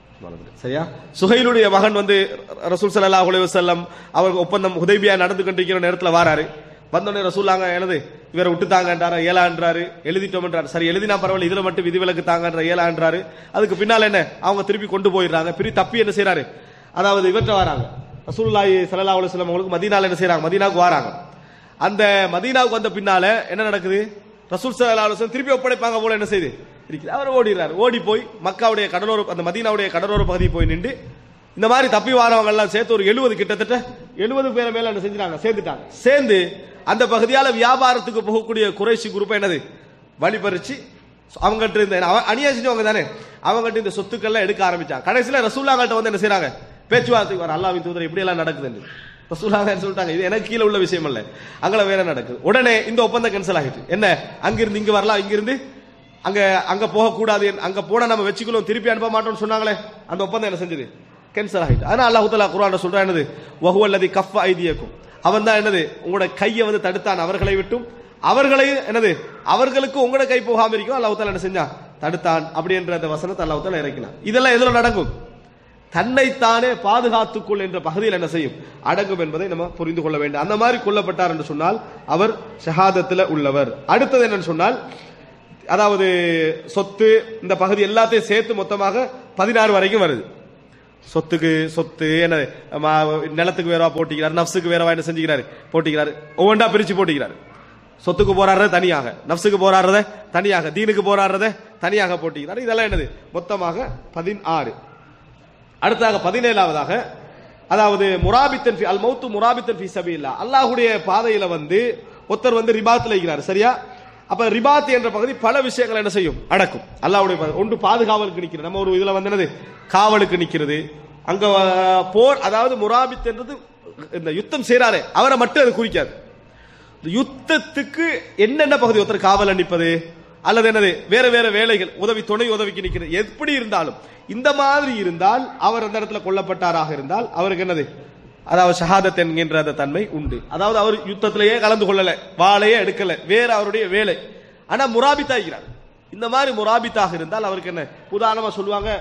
சரியா சுஹைலுடைய மகன் வந்து ரசூல் ஸல்லல்லாஹு அலைஹி வஸல்லம் அவர் ஒப்பந்தம் ஹுதைபியா நடந்து கொண்டிருக்கிற நேரத்தில் வாராரு. வந்தோடனே ரசூலாங்க எனது இவரை விட்டு தாங்கன்றாரு ஏழான்றாரு எழுதிட்டோம் என்றாரு. சரி எழுதினா பரவாயில்ல இதுல மட்டும் விதிவிலக்கு தாங்கன்ற ஏழான்றாரு. அதுக்கு பின்னால் என்ன அவங்க திருப்பி கொண்டு போயிடுறாங்க. பிரி தப்பி என்ன செய்யறாரு அதாவது இவற்றை வராங்க ரசூலுல்லாஹி ஸல்லல்லாஹு அலைஹி வஸல்லம் அவங்களுக்கு மதீனால என்ன செய்யறாங்க மதீனாவுக்கு வராங்க. அந்த மதீனாவுக்கு வந்த பின்னால என்ன நடக்குது ரசூல் ஸல்லல்லாஹு அலைஹி வஸல்லம் திருப்பி ஒப்படைப்பாங்க போல என்ன செய்யுது இருக்குது. அவர் ஓடிடுறாரு. ஓடி போய் மக்காவுடைய கடலோர அந்த மதீனாவுடைய கடலோர பகுதியை போய் நின்று இந்த மாதிரி தப்பி வாரவங்க எல்லாம் சேர்த்து ஒரு எழுபது கிட்டத்தட்ட எழுபது பேரை மேல என்ன செஞ்சாங்க சேர்ந்துட்டாங்க. சேர்ந்து அந்த பகுதியால வியாபாரத்துக்கு போகக்கூடிய குறைஷி குரூப் என்னது வழிபறிச்சு அவங்ககிட்ட இருந்த அநியாயம் செஞ்சவங்க தானே அவங்ககிட்ட இந்த சொத்துக்கள்லாம் எடுக்க ஆரம்பிச்சாங்க. கடைசியில ரசூலுல்லாஹ்கிட்ட வந்து என்ன செய்யறாங்க பேச்சுவார்த்தைக்கு வர அல்லாஹ்வின் தூதர் இப்படி எல்லாம் நடக்குது ரசூலுல்லாஹ் சொல்லிட்டாங்க இது எனக்கு கீழே உள்ள விஷயம் அல்ல அங்கே வேற நடக்குது. உடனே இந்த ஒப்பந்தம் கேன்சல் ஆகிட்டு என்ன அங்கிருந்து இங்க வரலாம் இங்கிருந்து அங்க அங்க போகக்கூடாது அங்க போனா நம்ம வச்சுக்கணும் திருப்பி அனுப்ப மாட்டோம்னு சொன்னாங்களே அந்த ஒப்பந்தம் என்ன செஞ்சது கேன்சல் ஆகிட்டு. அதனால அல்லாஹ் தஆலா குர்ஆன்ல சொல்றான் என்னது வஹுவல்லதி கஃப ஐதியக்கும் அவன் தான் என்னது உங்களோட கையை வந்து தடுத்தான் அவர்களை விட்டும் அவர்களை என்னது அவர்களுக்கு உங்களோட கை போகாம இருக்கும் அல்லாஹ் தஆலா என்ன செஞ்சான் தடுத்தான் அப்படி என்ற அந்த வசனத்தை அல்லாஹ் தஆலா இறக்கினான். இதெல்லாம் எதுல நடக்கும் தன்னைத்தானே பாதுகாத்துக்கொள் என்ற பகுதியில் என்ன செய்யும் அடங்கும் என்பதை நம்ம புரிந்து கொள்ள வேண்டும். அந்த மாதிரி கொல்லப்பட்டார் என்று சொன்னால் அவர் ஷஹாதத்தில் உள்ளவர். அடுத்தது என்னன்னு சொன்னால் அதாவது சொத்து இந்த பகுதி எல்லாத்தையும் சேர்த்து மொத்தமாக பதினாறு வரைக்கும் வருது. சொத்துக்கு சொத்து என்ன நிலத்துக்கு வேறவா போட்டிக்கிறார் நப்சுக்கு வேறவா என்ன செஞ்சுக்கிறாரு போட்டிக்கிறாரு ஒவ்வொன்றா பிரிச்சு போட்டிக்கிறாரு. சொத்துக்கு போராடுறத தனியாக நப்சுக்கு போராடுறத தனியாக தீனுக்கு போராடுறத தனியாக போட்டிக்கிறார். இதெல்லாம் என்னது மொத்தமாக பதினாறு. அடுத்தாக பதினேழாவதாக அதாவது முராபித்தன் அல் மௌத்து முராபித்தன் ஃபீ சபீலில்லாஹ் அல்லாஹ்வுடைய பாதையில வந்து ஒருத்தர் வந்து ரிபாத்ல இருக்கிறார் சரியா. அப்ப ரிபாத் என்ற பகுதி பல விஷயங்கள் என்ன செய்யும் அடக்கும் அல்லாஹ்வுடைய ஒன்று பாதுகாவலுக்கு நிக்கிறது நம்ம ஒரு இதுல வந்து என்னது காவலுக்கு நிக்கிறது அங்க போர் அதாவது முராபித் என்றது இந்த யுத்தம் செய்யறாரு அவரை மட்டும் அது குறிக்காது. யுத்தத்துக்கு என்னென்ன பகுதி ஒருத்தர் காவல் நிற்பது அல்லது என்னது வேற வேற வேலைகள் உதவி துணை உதவிக்கு நிக்கிறது எப்படி இருந்தாலும் இந்த மாதிரி இருந்தால் அவர் அந்த இடத்துல கொல்லப்பட்டாராக இருந்தால் அவருக்கு என்னது அதாவது ஷஹாதத் என்கின்ற அந்த தன்மை உண்டு. அதாவது அவர் யுத்தத்திலேயே கலந்து கொள்ளல வாளையே எடுக்கல வேற அவருடைய வேலை ஆனா முராபித்தாகிறார். இந்த மாதிரி முராபித்தாக இருந்தால் அவருக்கு என்ன உதாரணமா சொல்லுவாங்க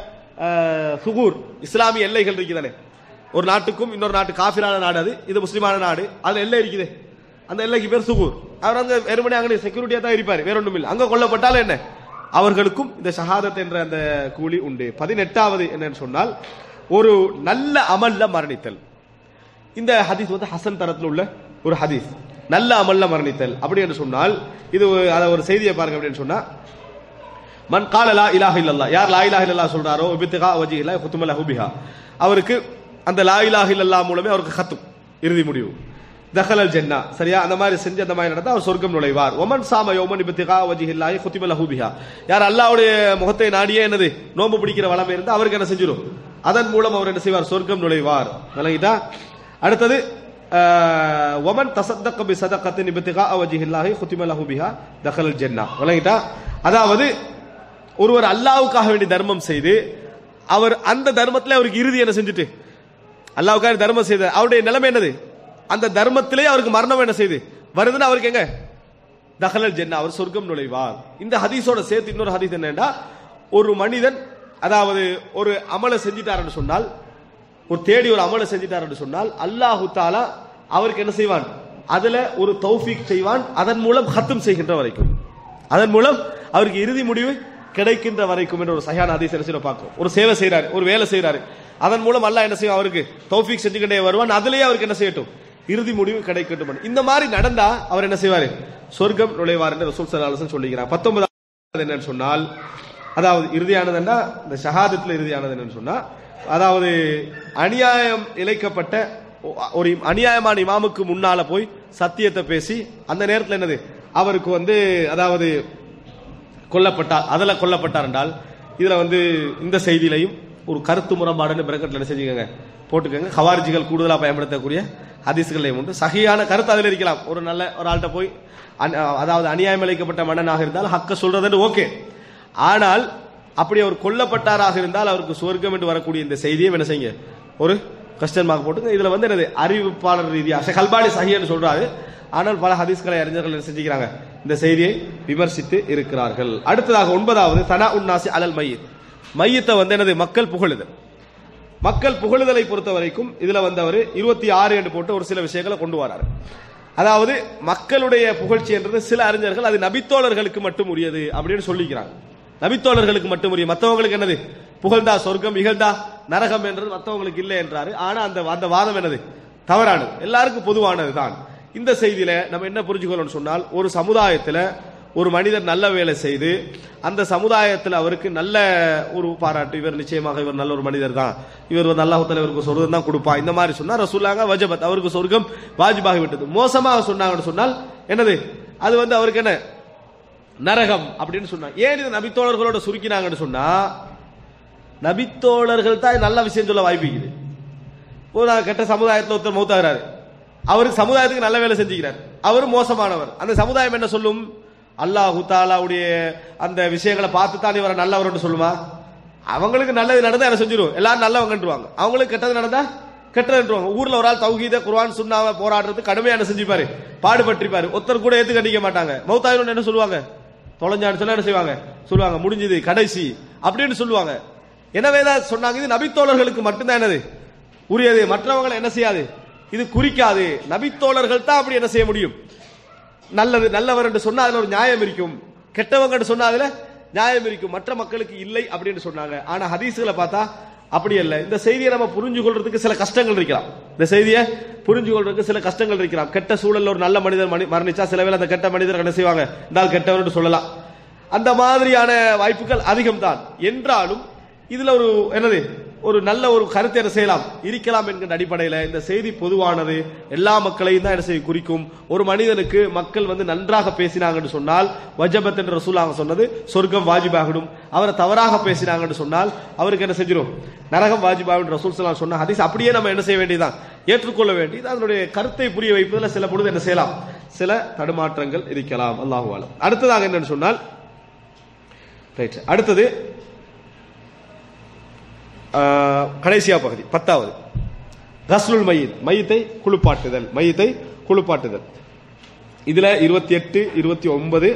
சுகூர் இஸ்லாமிய எல்லைகள் இருக்குதானே ஒரு நாட்டுக்கும் இன்னொரு நாட்டு காஃபிரான நாடு அது இது முஸ்லிமான நாடு அதுல எல்லை இருக்குது அந்த எல்லைக்கு பேர் சுகூர். அவர் அங்க வெறுமனே அங்கே செக்யூரிட்டியா தான் இருப்பாரு வேற ஒன்றும் இல்லை. அங்க கொல்லப்பட்டாலும் என்ன அவர்களுக்கும் இந்த ஷஹாதத் என்ற அந்த கூலி உண்டு. பதினெட்டாவது என்னன்னு சொன்னால் ஒரு நல்ல அமல்ல மரணித்தல். இந்த ஹதீஸ் வந்து ஹசன் தரத்தில் உள்ள ஒரு ஹதீஸ் நல்ல அமல்ல மரணித்தல் அப்படி என்று சொன்னால் இது அத ஒரு செய்தியை பாருங்க அப்படின்னு சொன்னா மன் கால லா இலாஹ இல்லல்லாஹ் யார் லா இலாஹ இல்லல்லாஹ் சொல்றாரோ இப்திகா வஜ்ஹில்லாஹ் குதும லஹு பிஹா அவருக்கு அந்த லா இலாஹ இல்லல்லாஹ் மூலமே அவருக்கு கத்தும் இறுதி முடிவு தஹலல் ஜன்னா சரியா அந்த மாதிரி செஞ்சு அந்த மாதிரி நடந்தா அவர் சொர்க்கம் நுழைவார். ஒமன் சாம யௌமன் இப்திகா வஜ்ஹில்லாஹ் குதும லஹு பிஹா யார் அல்லாஹ்வுடைய முகத்தை நாடியே என்னது நோன்பு பிடிக்கிற வளமை இருந்தா அவருக்கு என்ன செஞ்சிரும் அதன் மூலம் அவர் என்ன செய்வார் சொர்க்கம் நுழைவார். விளங்கிட்டா. அடுத்தது ஒமன் தசத்தக பி சதகத்தின் இப்திகா வஜ்ஹில்லாஹ் குதும லஹு பிஹா தஹலல் ஜன்னா. விளங்கிட்டா. அதாவது ஒருவர் அல்லாஹ்வுக்காக வேண்டி தர்மம் செய்து அவர் அந்த தர்மத்திலே அவருக்கு இறுதி என்ன செஞ்சுட்டு அல்லாஹ்வுக்காக தர்மம் செய்தார். அவருடைய நிலைமை என்னது? அந்த தர்மத்திலே அவருக்கு மரணம் என்ன செய்து வருதுன்னா அவருக்கு எங்க தஹலல் ஜன்னா, அவர் சொர்க்கம் நுழைவார். இந்த ஹதீஸோட சேர்த்து இன்னொரு ஹதீஸ் என்னன்னா, ஒரு மனிதன் அதாவது ஒரு அமலை செஞ்சிட்டாருன்னு சொன்னால், ஒரு தேடி ஒரு அமலை செஞ்சிட்டாருன்னு சொன்னால் அல்லாஹு தஆலா அவருக்கு என்ன செய்வான்? அதுல ஒரு தௌஃபீக் செய்வான், அதன் மூலம் ஹத்தம் செய்கின்ற வரைக்கும், அதன் மூலம் அவருக்கு இறுதி முடிவு கிடைக்கின்ற வரைக்கும் என்ற ஒரு சஹீஹான ஹதீஸ் என்ன பார்க்கிறோம். ஒரு சேவை செய்யறாரு, ஒரு வேலை செய்யறாரு, அதன் மூலம் அல்லாஹ் என்ன செய்வான்? அவருக்கு தௌஃபீக் செஞ்சுக்கிட்டே வருவான், அதுலயே அவருக்கு என்ன செய்யட்டும்? இறுதி முடிவு கிடைக்கட்டும். இந்த மாதிரி நடந்தா அவர் என்ன செய்வாரு? சொர்க்கம் நுழைவார் என்று ரசூல் ஸல்லல்லாஹு அலைஹி வஸல்லம் சொல்லிக்கிறார். பத்தொன்பதாவது என்னன்னு சொன்னால், அதாவது இறுதியானதுன்னா இந்த ஷஹாதத்துல இறுதியானது என்னன்னு சொன்னா, அதாவது அநியாயம் இழைக்கப்பட்ட ஒரு அநியாயமான இமாமுக்கு முன்னால போய் சத்தியத்தை பேசி அந்த நேரத்தில் என்னது அவருக்கு வந்து அதாவது கொல்லப்பட்டார், அதுல கொல்லப்பட்டார் என்றால் இதுல வந்து இந்த செய்தியிலையும் ஒரு கருத்து முரண்பாடுன்னு பிரக்கெட்ல என்ன செஞ்சுக்கோங்க போட்டுக்கோங்க. ஹவாரிஜிகள் கூடுதலாக பயன்படுத்தக்கூடிய ஹதீஸ்களையும் உண்டு. சஹீஹான கருத்து அதில் இருக்கலாம். ஒரு நல்ல ஒரு ஆள்கிட்ட போய் அதாவது அநியாயம் இழைக்கப்பட்ட மன்னனாக இருந்தால் ஹக்க சொல்றது ஓகே. ஆனால் அப்படி அவர் கொல்லப்பட்டாராக இருந்தால் அவருக்கு சொர்க்கம் என்று வரக்கூடிய இந்த செய்தியை என்ன செய்யுங்க ஒரு கொஸ்டின் மார்க் போட்டுங்க. இதுல வந்து என்னது அறிவிப்பாளர் ரீதியாக ஷேக் அல்பானி சஹீஹ்னு சொல்றாரு. ஆனால் பல ஹதீஸ்களை அறிஞர்கள் என்ன செஞ்சுக்கிறாங்க? இந்த செய்தியை விமர்சித்து இருக்கிறார்கள். அடுத்ததாக ஒன்பதாவது தனா உன்னாசி அலல் மையத், மையத்தை வந்து என்னது மக்கள் புகழுதல். மக்கள் புகழுதலை பொறுத்த வரைக்கும் இதுல வந்து அவர் இருபத்தி ஆறு என்று போட்டு ஒரு சில விஷயங்களை கொண்டு வராரு. அதாவது மக்களுடைய புகழ்ச்சி என்றது சில அறிஞர்கள் அது நபித்தோழர்களுக்கு மட்டும் உரியது அப்படின்னு சொல்லிக்கிறாங்க. நபித்தோழர்களுக்கு மட்டும் உரிய, மற்றவங்களுக்கு என்னது புகழ்ந்தா சொர்க்கம், இகழ்ந்தா நரகம் என்றது மற்றவங்களுக்கு இல்லை என்றாரு. ஆனா அந்த அந்த வாதம் என்னது தவறானது, எல்லாருக்கும் பொதுவானது தான். இந்த செய்தியில நம்ம என்ன புரிஞ்சுக்கணும்னு சொன்னால், ஒரு சமுதாயத்தில் ஒரு மனிதர் நல்ல வேலை செய்து அந்த சமுதாயத்தில் அவருக்கு நல்ல ஒரு பாராட்டு, இவர் நிச்சயமாக இவர் நல்ல ஒரு மனிதர் தான், இவர் ஒரு அல்லாஹ் தஆலா இவருக்கு சொர்க்கம் தான் கொடுப்பா, இந்த மாதிரி சொன்னா ரசூலுல்லாஹ் வஜபத், அவருக்கு சொர்க்கம் வாஜிபாகி விட்டது. மோசமாக சொன்னாங்கன்னு சொன்னால் என்னது அது வந்து அவருக்கு என்ன நரகம் அப்படின்னு சொன்னாங்க. ஏன் இது நபித்தோழர்களோட சுருக்கினாங்கன்னு சொன்னா, நபித்தோழர்கள் தான் நல்ல விஷயம் சொல்ல வாய்ப்பிக்குது. ஒரு கெட்ட சமுதாயத்தில் ஒருத்தர் மௌத்தாகிறாரு, அவருக்கு சமுதாயத்துக்கு நல்ல வேலை செஞ்சுக்கிறார், அவர் மோசமானவர். அந்த சமுதாயம் என்ன சொல்லும்? அல்லாஹு தஆலாவுடைய அந்த விஷயங்களை பார்த்து தான் இவரை நல்லவர்னு சொல்லுமா? அவங்களுக்கு நல்லது நடந்தா என்ன செஞ்சிடும்? எல்லாரும் நல்லவங்கன்றுவாங்க, அவங்களுக்கு கெட்டது நடந்தா கெட்டதுன்றுவாங்க. ஊர்ல ஒரு ஆள் தௌஹீத குர்ஆன் சுன்னாவை போராடுறது கடுமையா என்ன செஞ்சுப்பாரு, பாடுபட்டிருப்பாரு, ஒருத்தர் கூட ஏத்து கண்டிக்க மாட்டாங்க. மௌத்தாயிரம் என்ன சொல்லுவாங்க? தொலைஞ்சான்னு சொல்ல என்ன செய்வாங்க சொல்லுவாங்க, முடிஞ்சது கடைசி அப்படின்னு சொல்லுவாங்க. எனவேதான் சொன்னாங்க இது நபித்தோழர்களுக்கு மட்டும்தான் என்னது உரியது, மற்றவங்களை என்ன செய்யாது, இது குறிக்காது. நபித்தோழர்கள் தான் அப்படி என்ன செய்ய முடியும், நல்லது நல்லவர் என்று சொன்னா அதுல ஒரு நியாயம் இருக்கும், கெட்டவங்க என்று சொன்னா அதுல நியாயம் இருக்கும், மற்ற மக்களுக்கு இல்லை அப்படின்னு சொன்னாங்க. ஆனா ஹதீஸ்களை பார்த்தா அப்படி அல்ல. இந்த செய்தியை நம்ம புரிஞ்சு கொள்றதுக்கு சில கஷ்டங்கள் இருக்கலாம். இந்த செய்தியை புரிஞ்சு கொள்றதுக்கு சில கஷ்டங்கள் இருக்கலாம். கெட்ட சூழல்ல ஒரு நல்ல மனிதர் மரணிச்சா சில வேளை அந்த கெட்ட மனிதர் என்ன செய்வாங்க, இருந்தால் கெட்டவர் சொல்லலாம். அந்த மாதிரியான வாய்ப்புகள் அதிகம் தான். என்றாலும் இதுல ஒரு என்னது ஒரு நல்ல ஒரு கருத்தை என்ன செய்யலாம் இருக்கலாம் என்கிற அடிப்படையில் இந்த செய்தி பொதுவானது, எல்லா மக்களையும் தான் என்ன செய்ய குறிக்கும். ஒரு மனிதனுக்கு மக்கள் வந்து நன்றாக பேசினாங்கன்னு சொன்னால் வஜபத் என்று ரசூலுல்லாஹ் சொன்னது சொர்க்கம் வாஜிபாகிடும். அவரை தவறாக பேசினாங்கன்னு சொன்னால் அவருக்கு என்ன செஞ்சிடும், நரகம் வாஜிபாகும் ரசூல் ஸல்லல்லாஹு அலைஹி சொன்ன ஹதீஸ் அப்படியே நம்ம என்ன செய்ய வேண்டியதான், ஏற்றுக்கொள்ள வேண்டியது. அதனுடைய கருத்தை புரிய வைப்பதில் சில பொழுது என்ன செய்யலாம், சில தடுமாற்றங்கள் இருக்கலாம். அல்லாஹு அலம். அடுத்ததாக என்னன்னு சொன்னால், ரைட், அடுத்தது கடைசியா பகுதி பத்தாவது கஸ்லுல் மையத், மையத்தை குளிப்பாட்டுதல், மையத்தை குளிப்பாட்டுதல். இதுல இருபத்தி எட்டு இருபத்தி ஒன்பது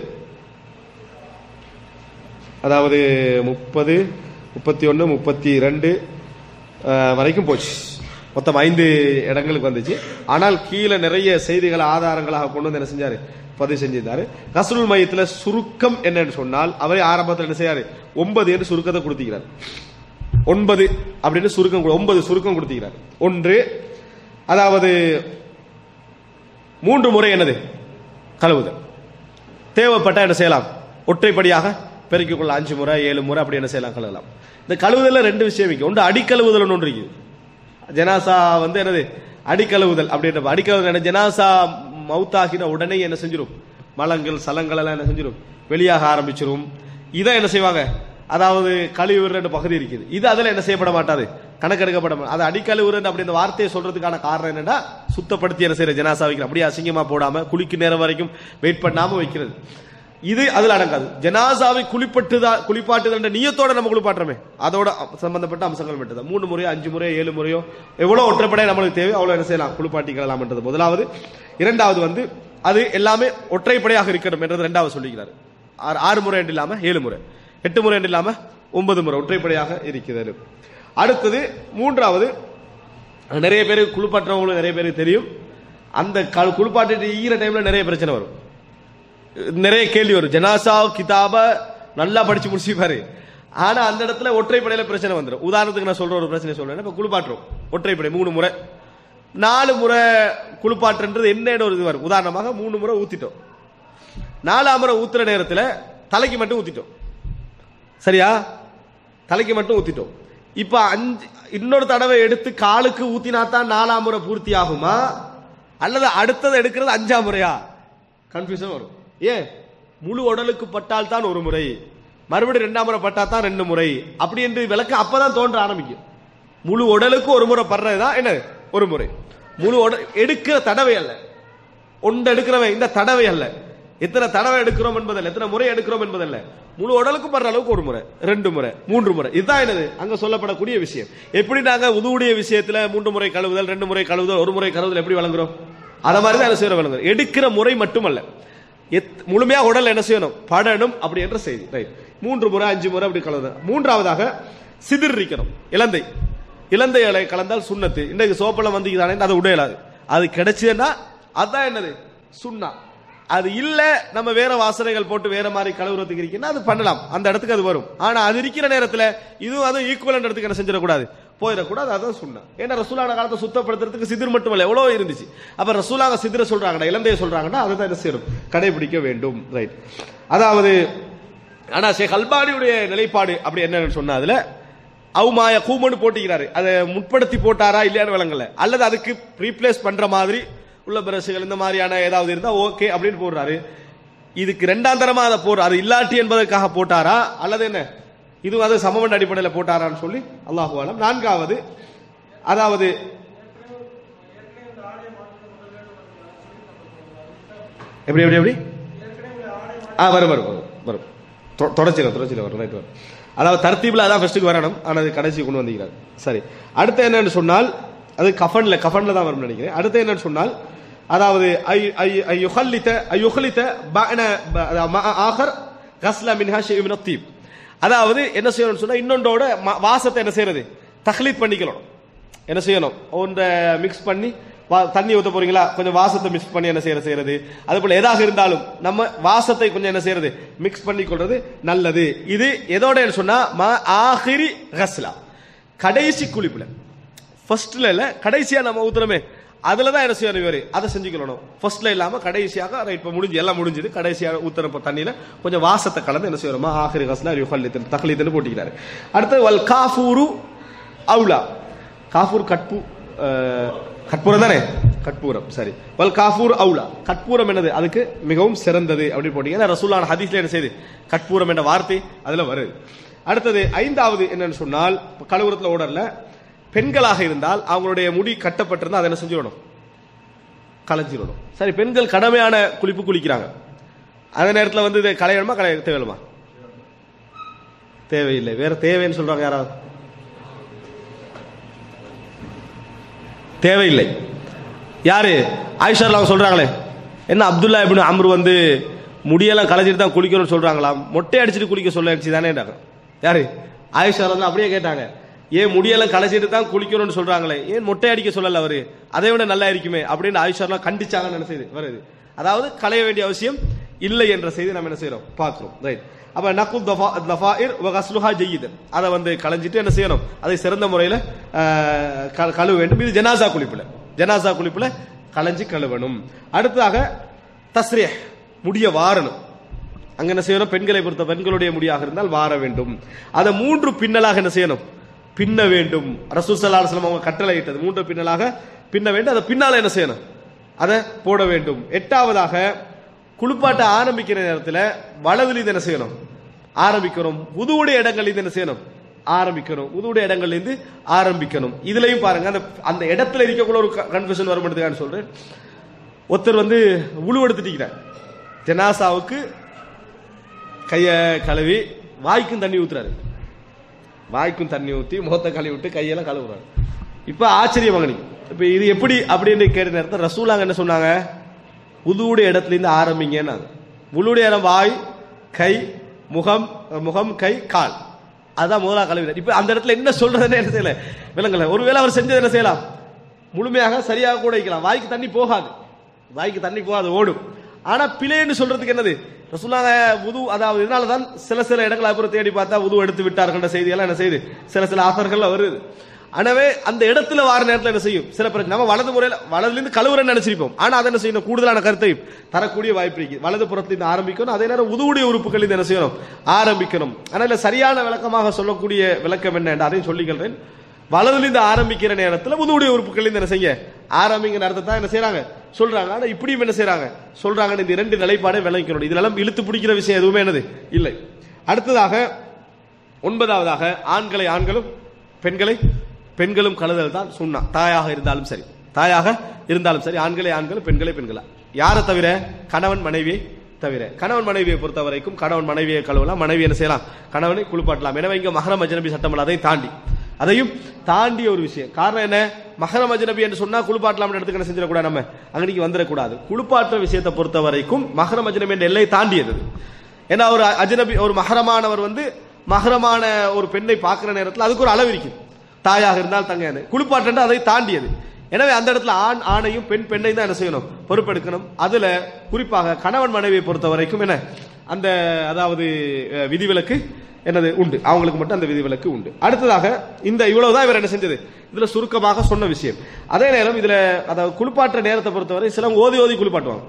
அதாவது முப்பது முப்பத்தி ஒன்னு முப்பத்தி இரண்டு வரைக்கும் போச்சு. மொத்தம் ஐந்து இடங்களுக்கு வந்துச்சு. ஆனால் கீழே நிறைய செய்திகளை ஆதாரங்களாக கொண்டு வந்து என்ன செஞ்சாரு, பதிவு செஞ்சிருந்தாரு. கஸ்லுல் மையத்துல சுருக்கம் என்னன்னு சொன்னால், அவரே ஆரம்பத்தில் என்ன செய்யாரு, ஒன்பது என்று சுருக்கத்தை கொடுத்திருக்கிறார். ஒன்பது அப்படின்னு சுருக்கம், ஒன்பது சுருக்கம் கொடுத்திருக்கிறார். ஒன்று, அதாவது மூன்று முறை என்னது கழுவுதல், தேவைப்பட்ட என்ன செய்யலாம் ஒற்றைப்படியாக பெருக்கிக் கொள்ள அஞ்சு முறை ஏழு முறை அப்படி என்ன செய்யலாம் கழுவலாம். இந்த கழுவுதல் ரெண்டு விஷயம் இருக்கு. ஒன்று அடிக்கழுவுதல் ஒன்று இருக்கு. ஜனாசா வந்து என்னது அடிக்கழுவுதல் அப்படின்ற அடிக்கழுவுதல், ஜனாசா மௌத்தாகின உடனே என்ன செஞ்சிடும், மலங்கள் சலங்கள் எல்லாம் என்ன செஞ்சிடும், வெளியாக ஆரம்பிச்சிடும். இதை என்ன செய்வாங்க, அதாவது கழிவுற பகுதி இருக்குது, இது அதுல என்ன செய்யப்பட மாட்டாது, கணக்கெடுக்கப்பட மாட்டாது. அது அடிக்கழுவுற அப்படி இந்த வார்த்தையை சொல்றதுக்கான காரணம் என்னன்னா, சுத்தப்படுத்தி என்ன செய்யற ஜனாசா வைக்கிற, அப்படியே அசிங்கமா போடாம குளிக்கு நேரம் வரைக்கும் வெயிட் பண்ணாம வைக்கிறது. இது அதுல அடங்காது. ஜனாசாவை குளிப்பட்டுதா குளிப்பாட்டுதல் என்ற நியத்தோட நம்ம குளிப்பாட்டுறோமே, அதோட சம்பந்தப்பட்ட அம்சங்கள் மட்டும்தான். மூணு முறையோ அஞ்சு முறையோ ஏழு முறையோ எவ்வளவு ஒற்றைப்படை நம்மளுக்கு தேவை அவ்வளவு என்ன செய்யலாம், குளிப்பாட்டிக்கலாம் என்றது முதலாவது. இரண்டாவது வந்து அது எல்லாமே ஒற்றைப்படையாக இருக்கணும் என்றது இரண்டாவது சொல்லிக்கிறார். ஆறு முறை என்று இல்லாம ஏழு முறை, எட்டு முறை என்று இல்லாம ஒன்பது முறை ஒற்றைப்படையாக இருக்கிறது. அடுத்தது மூன்றாவது, நிறைய பேருக்கு குளிப்பாட்டுறவங்களுக்கு நிறைய பேருக்கு தெரியும், அந்த குளிப்பாட்டு ஈர டைம்ல நிறைய பிரச்சனை வரும், நிறைய கேள்வி வரும். ஜனாசா கிதாப நல்லா படிச்சு முடிச்சுப்பாரு, ஆனா அந்த இடத்துல ஒற்றைப்படையில பிரச்சனை வந்துடும். உதாரணத்துக்கு நான் சொல்ற ஒரு பிரச்சனை சொல்றேன். இப்ப குளிப்பாட்டுறோம் ஒற்றைப்படை மூணு முறை, நாலு முறை குளிப்பாட்டுன்றது என்ன ஒரு இது வரும். உதாரணமாக மூணு முறை ஊத்திட்டோம், நாலாம் முறை ஊத்துற நேரத்தில் தலைக்கு மட்டும் ஊத்திட்டோம், சரியா, தலைக்கு மட்டும் ஊத்திட்டோம். இப்ப அஞ்சு இன்னொரு தடவை எடுத்து காலுக்கு ஊத்தினாத்தான் நாலாம் முறை பூர்த்தி ஆகுமா, அல்லது அடுத்தது எடுக்கிறது அஞ்சாம் முறையா? கன்ஃபியூஷன் வரும். ஏன், முழு உடலுக்கு பட்டால் தான் ஒரு முறை, மறுபடியும் ரெண்டாம் முறை பட்டா தான் ரெண்டு முறை, அப்படி என்று விளக்க அப்பதான் தோன்ற ஆரம்பிக்கும். முழு உடலுக்கு ஒரு முறை படுறதுதான் என்ன ஒரு முறை. முழு உடல் எடுக்கிற தடவை அல்ல, ஒன்று எடுக்கிறவன் இந்த தடவை அல்ல, எத்தனை தடவை எடுக்கிறோம் என்பதல்ல, எத்தனை முறை எடுக்கிறோம் என்பதல்ல, முழு உடலுக்கு படுற அளவுக்கு ஒரு முறை, ரெண்டு முறை, மூன்று முறை, இதுதான் என்னது அங்க சொல்லப்படக்கூடிய விஷயம். எப்படி நாங்க உதுவுடைய விஷயத்துல மூன்று முறை கழுவுதல், ரெண்டு முறை கழுவுதல், ஒரு முறை கழுவுதல் எப்படி வழங்குறோம், அத மாதிரி தான் என்ன செய்யறோம் வழங்குறோம். எடுக்கிற முறை மட்டுமல்ல, முழுமையா உடல் என்ன செய்யணும், படணும் அப்படி என்ற செய்தி. ரைட், மூன்று முறை அஞ்சு முறை அப்படி கலந்து. மூன்றாவதாக சிதறிக்கணும். இலந்தை இலந்தை இலை கலந்தால் சுண்ணத்து. இன்றைக்கு சோப்பெல்லாம் வந்து அதை உடையலாது, அது கிடைச்சதுன்னா அதுதான் என்னது சுண்ணா. அது இல்ல நம்ம வேற வாசனைகள் போட்டு வேற மாதிரி கழுவுறதுக்கு இருக்குன்னா அது பண்ணலாம், அந்த இடத்துக்கு அது வரும். ஆனா அது இருக்கிற நேரத்தில் இதுவும் அது ஈக்குவல் இடத்துக்கு என்ன செஞ்சிடக்கூடாது, போயிடக்கூடாது. அதான் சுண்ணா. ஏன்னா ரசூலான காலத்தை சுத்தப்படுத்துறதுக்கு சிதிர் மட்டும் இல்ல எவ்வளவு இருந்துச்சு. அப்ப ரசூலாக சிதிர சொல்றாங்கன்னா, இலந்தைய சொல்றாங்கன்னா அதுதான் என்ன செய்யணும், கடைபிடிக்க வேண்டும். ரைட். அதாவது ஆனா ஷேக் அல்பானியுடைய நிலைப்பாடு அப்படி என்னன்னு சொன்னா, அதுல அவுமாய கூமனு போட்டிக்கிறாரு, அதை முற்படுத்தி போட்டாரா இல்லையான்னு விளங்கல, அல்லது அதுக்கு ரீப்ளேஸ் பண்ற மாதிரி உள்ள பிரஷுகள் இந்த மாதிரியான ஏதாவது இருந்தா ஓகே அப்படின்னு போடுறாரு. இதுக்கு ரெண்டாம் தரமா அதை போடுற, அது இல்லாட்டி என்பதற்காக போட்டாரா அல்லது என்ன இது அது சமவெண்ட அடிப்படையில் போட்டாரான்னு சொல்லி அல்லாஹு ஆலம். நான்காவது, அதாவது எப்படி எப்படி எப்படி ஆ வரும் வரும் வரும் தொடர்ச்சியில தொடர்ச்சியில வரும். ரைட் வரும். அதாவது தர்த்தீப்ல அதான் ஃபர்ஸ்ட்டுக்கு வரணும், ஆனால் அது கடைசி கொண்டு வந்திருக்கிறார். சரி, அடுத்து என்னன்னு சொன்னால் அது கஃபன்ல கஃபன்ல தான் வரும்னு நினைக்கிறேன். அடுத்து என்னன்னு சொன்னால், அதாவது அதாவது என்ன செய்யணும் சொன்னா, இன்னொன்றோட வாசத்தை என்ன செய்யறது, தஹ்லீத் பண்ணிக்கலாம். என்ன செய்யணும், ஒன்றை மிக்ஸ் பண்ணி தண்ணி ஊத்த போறீங்களா, கொஞ்சம் வாசத்தை மிக்ஸ் பண்ணி என்ன செய்யற செய்யறது. அது போல எதாக இருந்தாலும் நம்ம வாசத்தை கொஞ்சம் என்ன செய்யறது, மிக்ஸ் பண்ணி கொள்றது நல்லது. இது எதோட சொன்னா ஆஹிரி கஸ்லா, கடைசி குளிப்புல, ஃபர்ஸ்ட்ல இல்ல கடைசியா நம்ம ஊத்துறமே அதுலதான் என்ன செய்யணும், இவரு அதை செஞ்சுக்கணும். ஃபர்ஸ்ட்ல இல்லாம கடைசியாக ரைட் முடிஞ்சு எல்லாம் முடிஞ்சது, கடைசியாக ஊத்துறப்ப தண்ணியில கொஞ்சம் வாசத்தை கலந்து என்ன செய்யணுமா ஆஹிரி கஸ்லா யுஹல்லித் தஹ்லீத்னு போட்டிக்கிறாரு. அடுத்து வல் காஃபூரு அவுலா, காஃபூர் கட்பு கற்பூரம் தானே, கற்பூரம். சரி, வல் காஃபூர் அவுலா, கற்பூரம் என்னது அதுக்கு மிகவும் சிறந்தது அப்படின்னு போட்டீங்கன்னா ரசூலுல்லாஹ் ஹதீஸ்ல என்ன செய்யுது, கற்பூரம் என்ற வார்த்தை அதுல வருது. அடுத்தது ஐந்தாவது என்னன்னு சொன்னால், கழுவுறத்துல ஓடர்ல பெண்களாக இருந்தால் அவங்களுடைய முடி கட்டப்பட்டிருந்தா அதை என்ன செஞ்சிடணும், களைஞ்சிடணும். சரி, பெண்கள் கடமையான குளிப்பு குளிக்கிறாங்க, அந்த நேரத்தில் வந்து இதை களையணுமா களைய தேவையில்லைமா, தேவையில்லை. வேற தேவைன்னு சொல்றாங்க யாராவது, தேவையில்லை. யாரு, ஆயிஷா அவங்க சொல்றாங்களே, என்ன அப்துல்லா இப்னு அம்ரு வந்து முடியெல்லாம் களைஞ்சிட்டு தான் குளிக்கணும்னு சொல்றாங்களாம், மொட்டை அடிச்சுட்டு குளிக்க சொல்ல தானே. யாரு, ஆயிஷா வந்து அப்படியே கேட்டாங்க, ஏன் முடியெல்லாம் களைச்சிட்டு தான் குளிக்கணும்னு சொல்றாங்களே, ஏன் மொட்டை அடிக்க சொல்லல அவரு, அதை விட நல்லா இருக்குமே அப்படின்னு ஆயிஷாலாம் கண்டிச்சாங்கன்னு என்ன செய்து வருது. அதாவது களைய வேண்டிய அவசியம் இல்லை என்ற செய்தி நம்ம என்ன செய்யறோம் பார்க்கிறோம். ரைட். அப்ப நகுல் தஃபாயிர் வ கஸ்லுஹா ஜய்யிதன், அதை வந்து களைஞ்சிட்டு என்ன செய்யணும், அதை சிறந்த முறையில் கழுவ வேண்டும். இது ஜனாசா குளிப்புல, ஜனாசா குளிப்புல களைஞ்சி கழுவணும். அடுத்ததாக தஸ்ரீஹ், முடிய வாரணும். அங்க என்ன செய்யணும், பெண்களை பொறுத்த பெண்களுடைய முடியாக இருந்தால் வார வேண்டும். அதை மூன்று பின்னலாக என்ன செய்யணும், பின்ன வேண்டும். ரசூல் ஸல்லல்லாஹு அலைஹி வஸல்லம் அவங்க கட்டளை இட்டது மூன்று பின்னலாக பின்ன வேண்டும். அதை பின்னால என்ன செய்யணும், அதை போட வேண்டும். எட்டாவதாக குளிப்பாட்ட ஆரம்பிக்கிற நேரத்தில் வலதுல இது என்ன செய்யணும், ஆரம்பிக்கணும். உதுவுடைய இடங்கள் இது என்ன செய்யணும், ஆரம்பிக்கணும். உதுவுடைய இடங்கள்ல இருந்து ஆரம்பிக்கணும். இதுலயும் பாருங்க, அந்த அந்த இடத்துல இருக்கக்குள்ள ஒரு கன்ஃபியூஷன் வரும் சொல்றேன். ஒருத்தர் வந்து உழு எடுத்துட்டீங்க, ஜனாசாவுக்கு கைய கழுவி வாய்க்கும் தண்ணி ஊத்துறாரு, வாய்க்கும் தண்ணி ஊத்தி முகத்தை கழுவி விட்டு கையெல்லாம் கழுவுறாரு. இப்ப ஆச்சரியம் மகனி, இப்ப இது எப்படி அப்படின்னு கேட்ட நேரத்தில் ரசூலாங்க என்ன சொன்னாங்க, உதுவுடைய இடத்துல இருந்து ஆரம்பிங்கன்னாங்க. உளுடைய இடம் வாய், கை, முகம், முகம், கை, கால், அதான் முதலா கழுவினார். இப்ப அந்த இடத்துல என்ன சொல்றதுன்னு என்ன செய்யல விளங்கல. ஒருவேளை அவர் செஞ்சது என்ன செய்யலாம், முழுமையாக சரியாக கூட வைக்கலாம். வாய்க்கு தண்ணி போகாது, வாய்க்கு தண்ணி போகாது, ஓடும். ஆனா பிழைன்னு சொல்றதுக்கு என்னது ரசூலுல்லாஹ் வுது, அதாவது இதனாலதான் சில சில இடங்களை அப்புறம் தேடி பார்த்தா வுது எடுத்து விட்டார்கள் செய்தியெல்லாம் என்ன செய்யுது, சில சில ஆஃபர்கள் வருது. எனவே அந்த இடத்துல வார நேரத்தில் என்ன செய்யும் சில பிரச்சனை, நம்ம வலது முறையில் வலதுல இருந்து கழுவுறன்னு நினைச்சிருப்போம். ஆனா அதை என்ன செய்யணும், கூடுதலான கருத்தையும் தரக்கூடிய வாய்ப்பு இருக்கு. வலது புறத்திலிருந்து ஆரம்பிக்கணும், அதே நேரம் உதுவுடைய உறுப்புகள் என்ன செய்யணும், ஆரம்பிக்கணும். ஆனால் சரியான விளக்கமாக சொல்லக்கூடிய விளக்கம் என்ன அதையும் சொல்லிக்கிறேன். வலதுலேருந்து ஆரம்பிக்கிற நேரத்தில் உதுவுடைய உறுப்புகள் என்ன செய்ய ஆரம்பிங்கிற அர்த்தத்தை தான் என்ன செய்யறாங்க சொல்றாங்க. ஆனா இப்படியும் என்ன செய்யறாங்க சொல்றாங்க. இந்த இரண்டு நிலைப்பாடை விளங்கிக்கணும். இதெல்லாம் இழுத்து பிடிக்கிற விஷயம் எதுவுமே என்னது இல்லை. அடுத்ததாக ஒன்பதாவதாக ஆண்களை ஆண்களும் பெண்களை பெண்களும் கழுதல் தான் சுன்னா. தாயாக இருந்தாலும் சரி, தாயாக இருந்தாலும் சரி, ஆண்களை ஆண்களும் பெண்களை பெண்களா, யாரை தவிர கணவன் மனைவியை தவிர. கணவன் மனைவியை பொறுத்த வரைக்கும் கணவன் மனைவியை கழுவலாம், மனைவி என்ன செய்யலாம் கணவனை குளிப்பாட்டலாம். எனவே இங்க மஹரம் அஜ்னபி சட்டம் அதை தாண்டி அதையும் தாண்டிய ஒரு விஷயம். காரணம் என்ன, மஹரம் அஜ்னபி என்று சொன்னா குளிப்பாட்டலாம் இடத்துக்கு என்ன செஞ்சிடக்கூடாது, நம்ம அங்கடிக்கு வந்துடக்கூடாது. குளிப்பாற்ற விஷயத்தை பொறுத்த வரைக்கும் மஹரம் அஜ்னபி என்ற எல்லை தாண்டியது. ஏன்னா ஒரு அஜ்னபி ஒரு மஹரமானவர் வந்து மஹரமான ஒரு பெண்ணை பார்க்கிற நேரத்தில் அதுக்கு ஒரு அளவு இருக்கும். தாயாக இருந்தால் தங்க குளிப்பாட்டு அதை தாண்டியது. எனவே அந்த இடத்துல ஆண் ஆணையும் பெண் பெண்ணையும் தான் என்ன செய்யணும், பொறுப்பெடுக்கணும். அதுல குறிப்பாக கணவன் மனைவியை பொறுத்த வரைக்கும் என்ன அந்த அதாவது விதிவிலக்கு என்னது உண்டு, அவங்களுக்கு மட்டும் அந்த விதிவிலக்கு உண்டு. அடுத்ததாக இந்த இவ்வளவுதான் இவர் என்ன செஞ்சது இதுல சுருக்கமாக சொன்ன விஷயம். அதே நேரம் இதுல அதாவது குளிப்பாற்ற நேரத்தை பொறுத்தவரை சிலவங்க ஓதி ஓதி குளிப்பாட்டுவாங்க,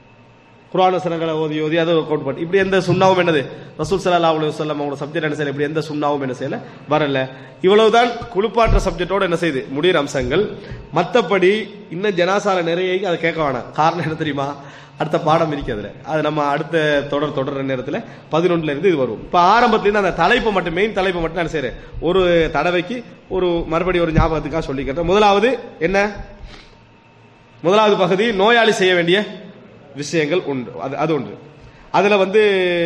குர்ஆன் வசனங்களை ஓதி ஓதி அதை கவுண்ட் பண்ணி இப்படி எந்த சுண்ணாவும் என்னது ரசூல் ஸல்லல்லாஹு அலைஹி வஸல்லம் அவங்களோட சப்ஜெக்ட் என்ன செய்யல, இப்படி எந்த சுண்ணாவும் என்ன செய்யல வரல. இவ்வளவுதான் குளிப்பாற்ற சப்ஜெக்டோட என்ன செய்யுது முடிகிற அம்சங்கள். மற்றபடி இன்னும் ஜனாசால நிறைய அதை கேட்க வேணாம். காரணம் என்ன தெரியுமா, அடுத்த பாடம் இருக்கு அதுல, அது நம்ம அடுத்த தொடர் தொடர்ற நேரத்தில் பதினொன்றுல இருந்து இது வரும். இப்ப ஆரம்பத்திலிருந்து அந்த தலைப்பு மட்டும் மெயின் தலைப்பு மட்டும் நான் செய்யறேன், ஒரு தடவைக்கு ஒரு மறுபடி ஒரு ஞாபகத்துக்காக சொல்லிக்கிறேன். முதலாவது என்ன, முதலாவது பகுதி நோயாளி செய்ய வேண்டிய விஷயங்கள் உண்டு, அது அது ஒன்று. அதுல வந்து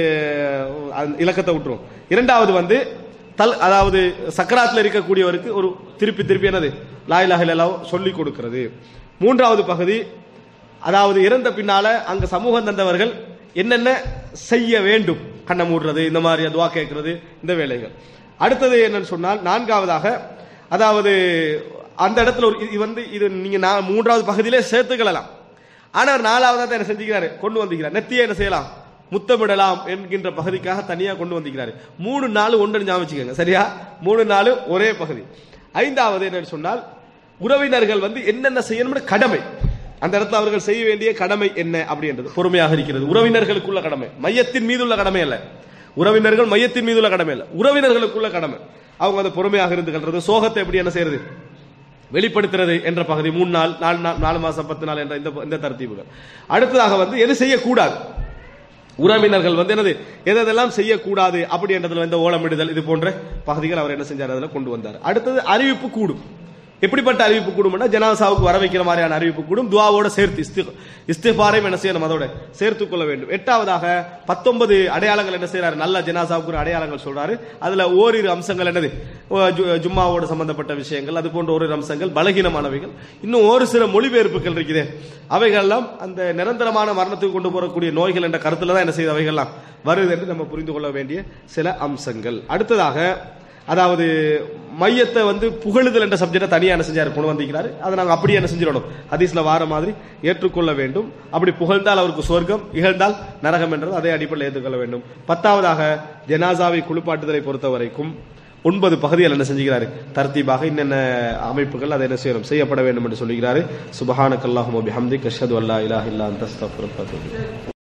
இலக்கத்தை விட்டுரும். இரண்டாவது வந்து தல் அதாவது சக்கராத்தில் இருக்கக்கூடியவருக்கு ஒரு திருப்பி திருப்பி என்னது லா இலாஹ இல்லல்லாஹ் சொல்லி கொடுக்கிறது. மூன்றாவது பகுதி அதாவது இறந்த பின்னால அங்க சமூகம் தந்தவர்கள் என்னென்ன செய்ய வேண்டும், கண்ணை மூடுறது, இந்த மாதிரி துவா கேட்கறது, இந்த வேலைகள். அடுத்தது என்னன்னு சொன்னால் நான்காவதாக அதாவது அந்த இடத்துல ஒரு இது வந்து இது நீங்க மூன்றாவது பகுதியிலே சேர்த்துக்கலாம். ஆனால் நாலாவதா என்ன செஞ்சுக்கிறாரு கொண்டு வந்திருக்கிறார், நெத்தியை என்ன செய்யலாம் முத்தமிடலாம் என்கின்ற பகுதிக்காக தனியா கொண்டு வந்திருக்கிறாரு. மூணு நாலு ஒன்று ஞாபகம் சரியா, மூணு நாலு ஒரே பகுதி. ஐந்தாவது என்னன்னு சொன்னால் உறவினர்கள் வந்து என்னென்ன செய்யணும் கடமை, அந்த இடத்துல அவர்கள் செய்ய வேண்டிய கடமை என்ன அப்படின்றது பொறுமையாக இருக்கிறது. உறவினர்களுக்குள்ள கடமை, மையத்தின் மீதுள்ள கடமை அல்ல. உறவினர்கள் மையத்தின் மீதுள்ள கடமை அல்ல, உறவினர்களுக்குள்ள கடமை. அவங்க அதை பொறுமையாக இருந்து கல்றது, சோகத்தை எப்படி என்ன செய்யறது வெளிப்படுத்துறது என்ற பகுதி. மூணு நாள் நாலு நாள் நாலு மாசம் பத்து நாள் என்ற இந்த தரத்தீவுகள். அடுத்ததாக வந்து எது செய்யக்கூடாது, உறவினர்கள் வந்து என்னது எதெல்லாம் செய்யக்கூடாது அப்படி என்றதுல இந்த ஓலமிடுதல் இது போன்ற பகுதிகள் அவர் என்ன செஞ்சார் அதில் கொண்டு வந்தார். அடுத்தது அறிவிப்பு கூடும். எப்படிப்பட்ட அறிவிப்பு கூடும்னா ஜனாசாவுக்கு வர வைக்கிற மாதிரியான அறிவிப்பு கூடும், துவாவோட சேர்த்து இஸ்திக்பாரையும் என்ன செய்யணும் அதோட சேர்த்துக் கொள்ள வேண்டும். எட்டாவதாக பத்தொன்பது அடையாளங்கள் என்ன செய்யறாரு, நல்ல ஜனாசாவுக்கு ஒரு அடையாளங்கள் சொல்றாரு. அதுல ஓரிரு அம்சங்கள் என்னது ஜும்மாவோட சம்பந்தப்பட்ட விஷயங்கள், அது போன்ற ஓரிரு அம்சங்கள் பலகீனமானவைகள், இன்னும் ஒரு சில மொழிபெயர்ப்புகள் இருக்குது. அவைகள்லாம் அந்த நிரந்தரமான மரணத்துக்கு கொண்டு போகக்கூடிய நோய்கள் என்ற கருத்துல தான் என்ன செய்யுது அவைகள்லாம் வருது என்று நம்ம புரிந்து கொள்ள வேண்டிய சில அம்சங்கள். அடுத்ததாக அதாவது மையத்தை வந்து புகழுதல் என்ற சப்ஜெக்டை தனியாக என்ன செஞ்சார் கொண்டு வந்திருக்கிறாரு. அதை நாங்கள் அப்படியே என்ன செஞ்சிடணும் ஹதீஸ்ல வார மாதிரி ஏற்றுக்கொள்ள வேண்டும். அப்படி புகழ்ந்தால் அவருக்கு சொர்க்கம், இகழ்ந்தால் நரகம் என்றது அதே அடிப்படையில் ஏற்றுக்கொள்ள வேண்டும். பத்தாவதாக ஜனாசாவை குளிப்பாட்டுதலை பொறுத்த வரைக்கும் ஒன்பது பகுதிகள் என்ன செஞ்சுக்கிறாரு தர்த்தீபாக என்னென்ன அமைப்புகள் அதை என்ன செய்யணும் செய்யப்பட வேண்டும் என்று சொல்லுகிறாரு. சுப்ஹானக்கல்லாஹும்ம பிஹம்திக அஷ்ஹது அல்லா இலாஹ இல்லா அன்த அஸ்தக்ஃபிருக்க வ அத்தூபு இலைக்.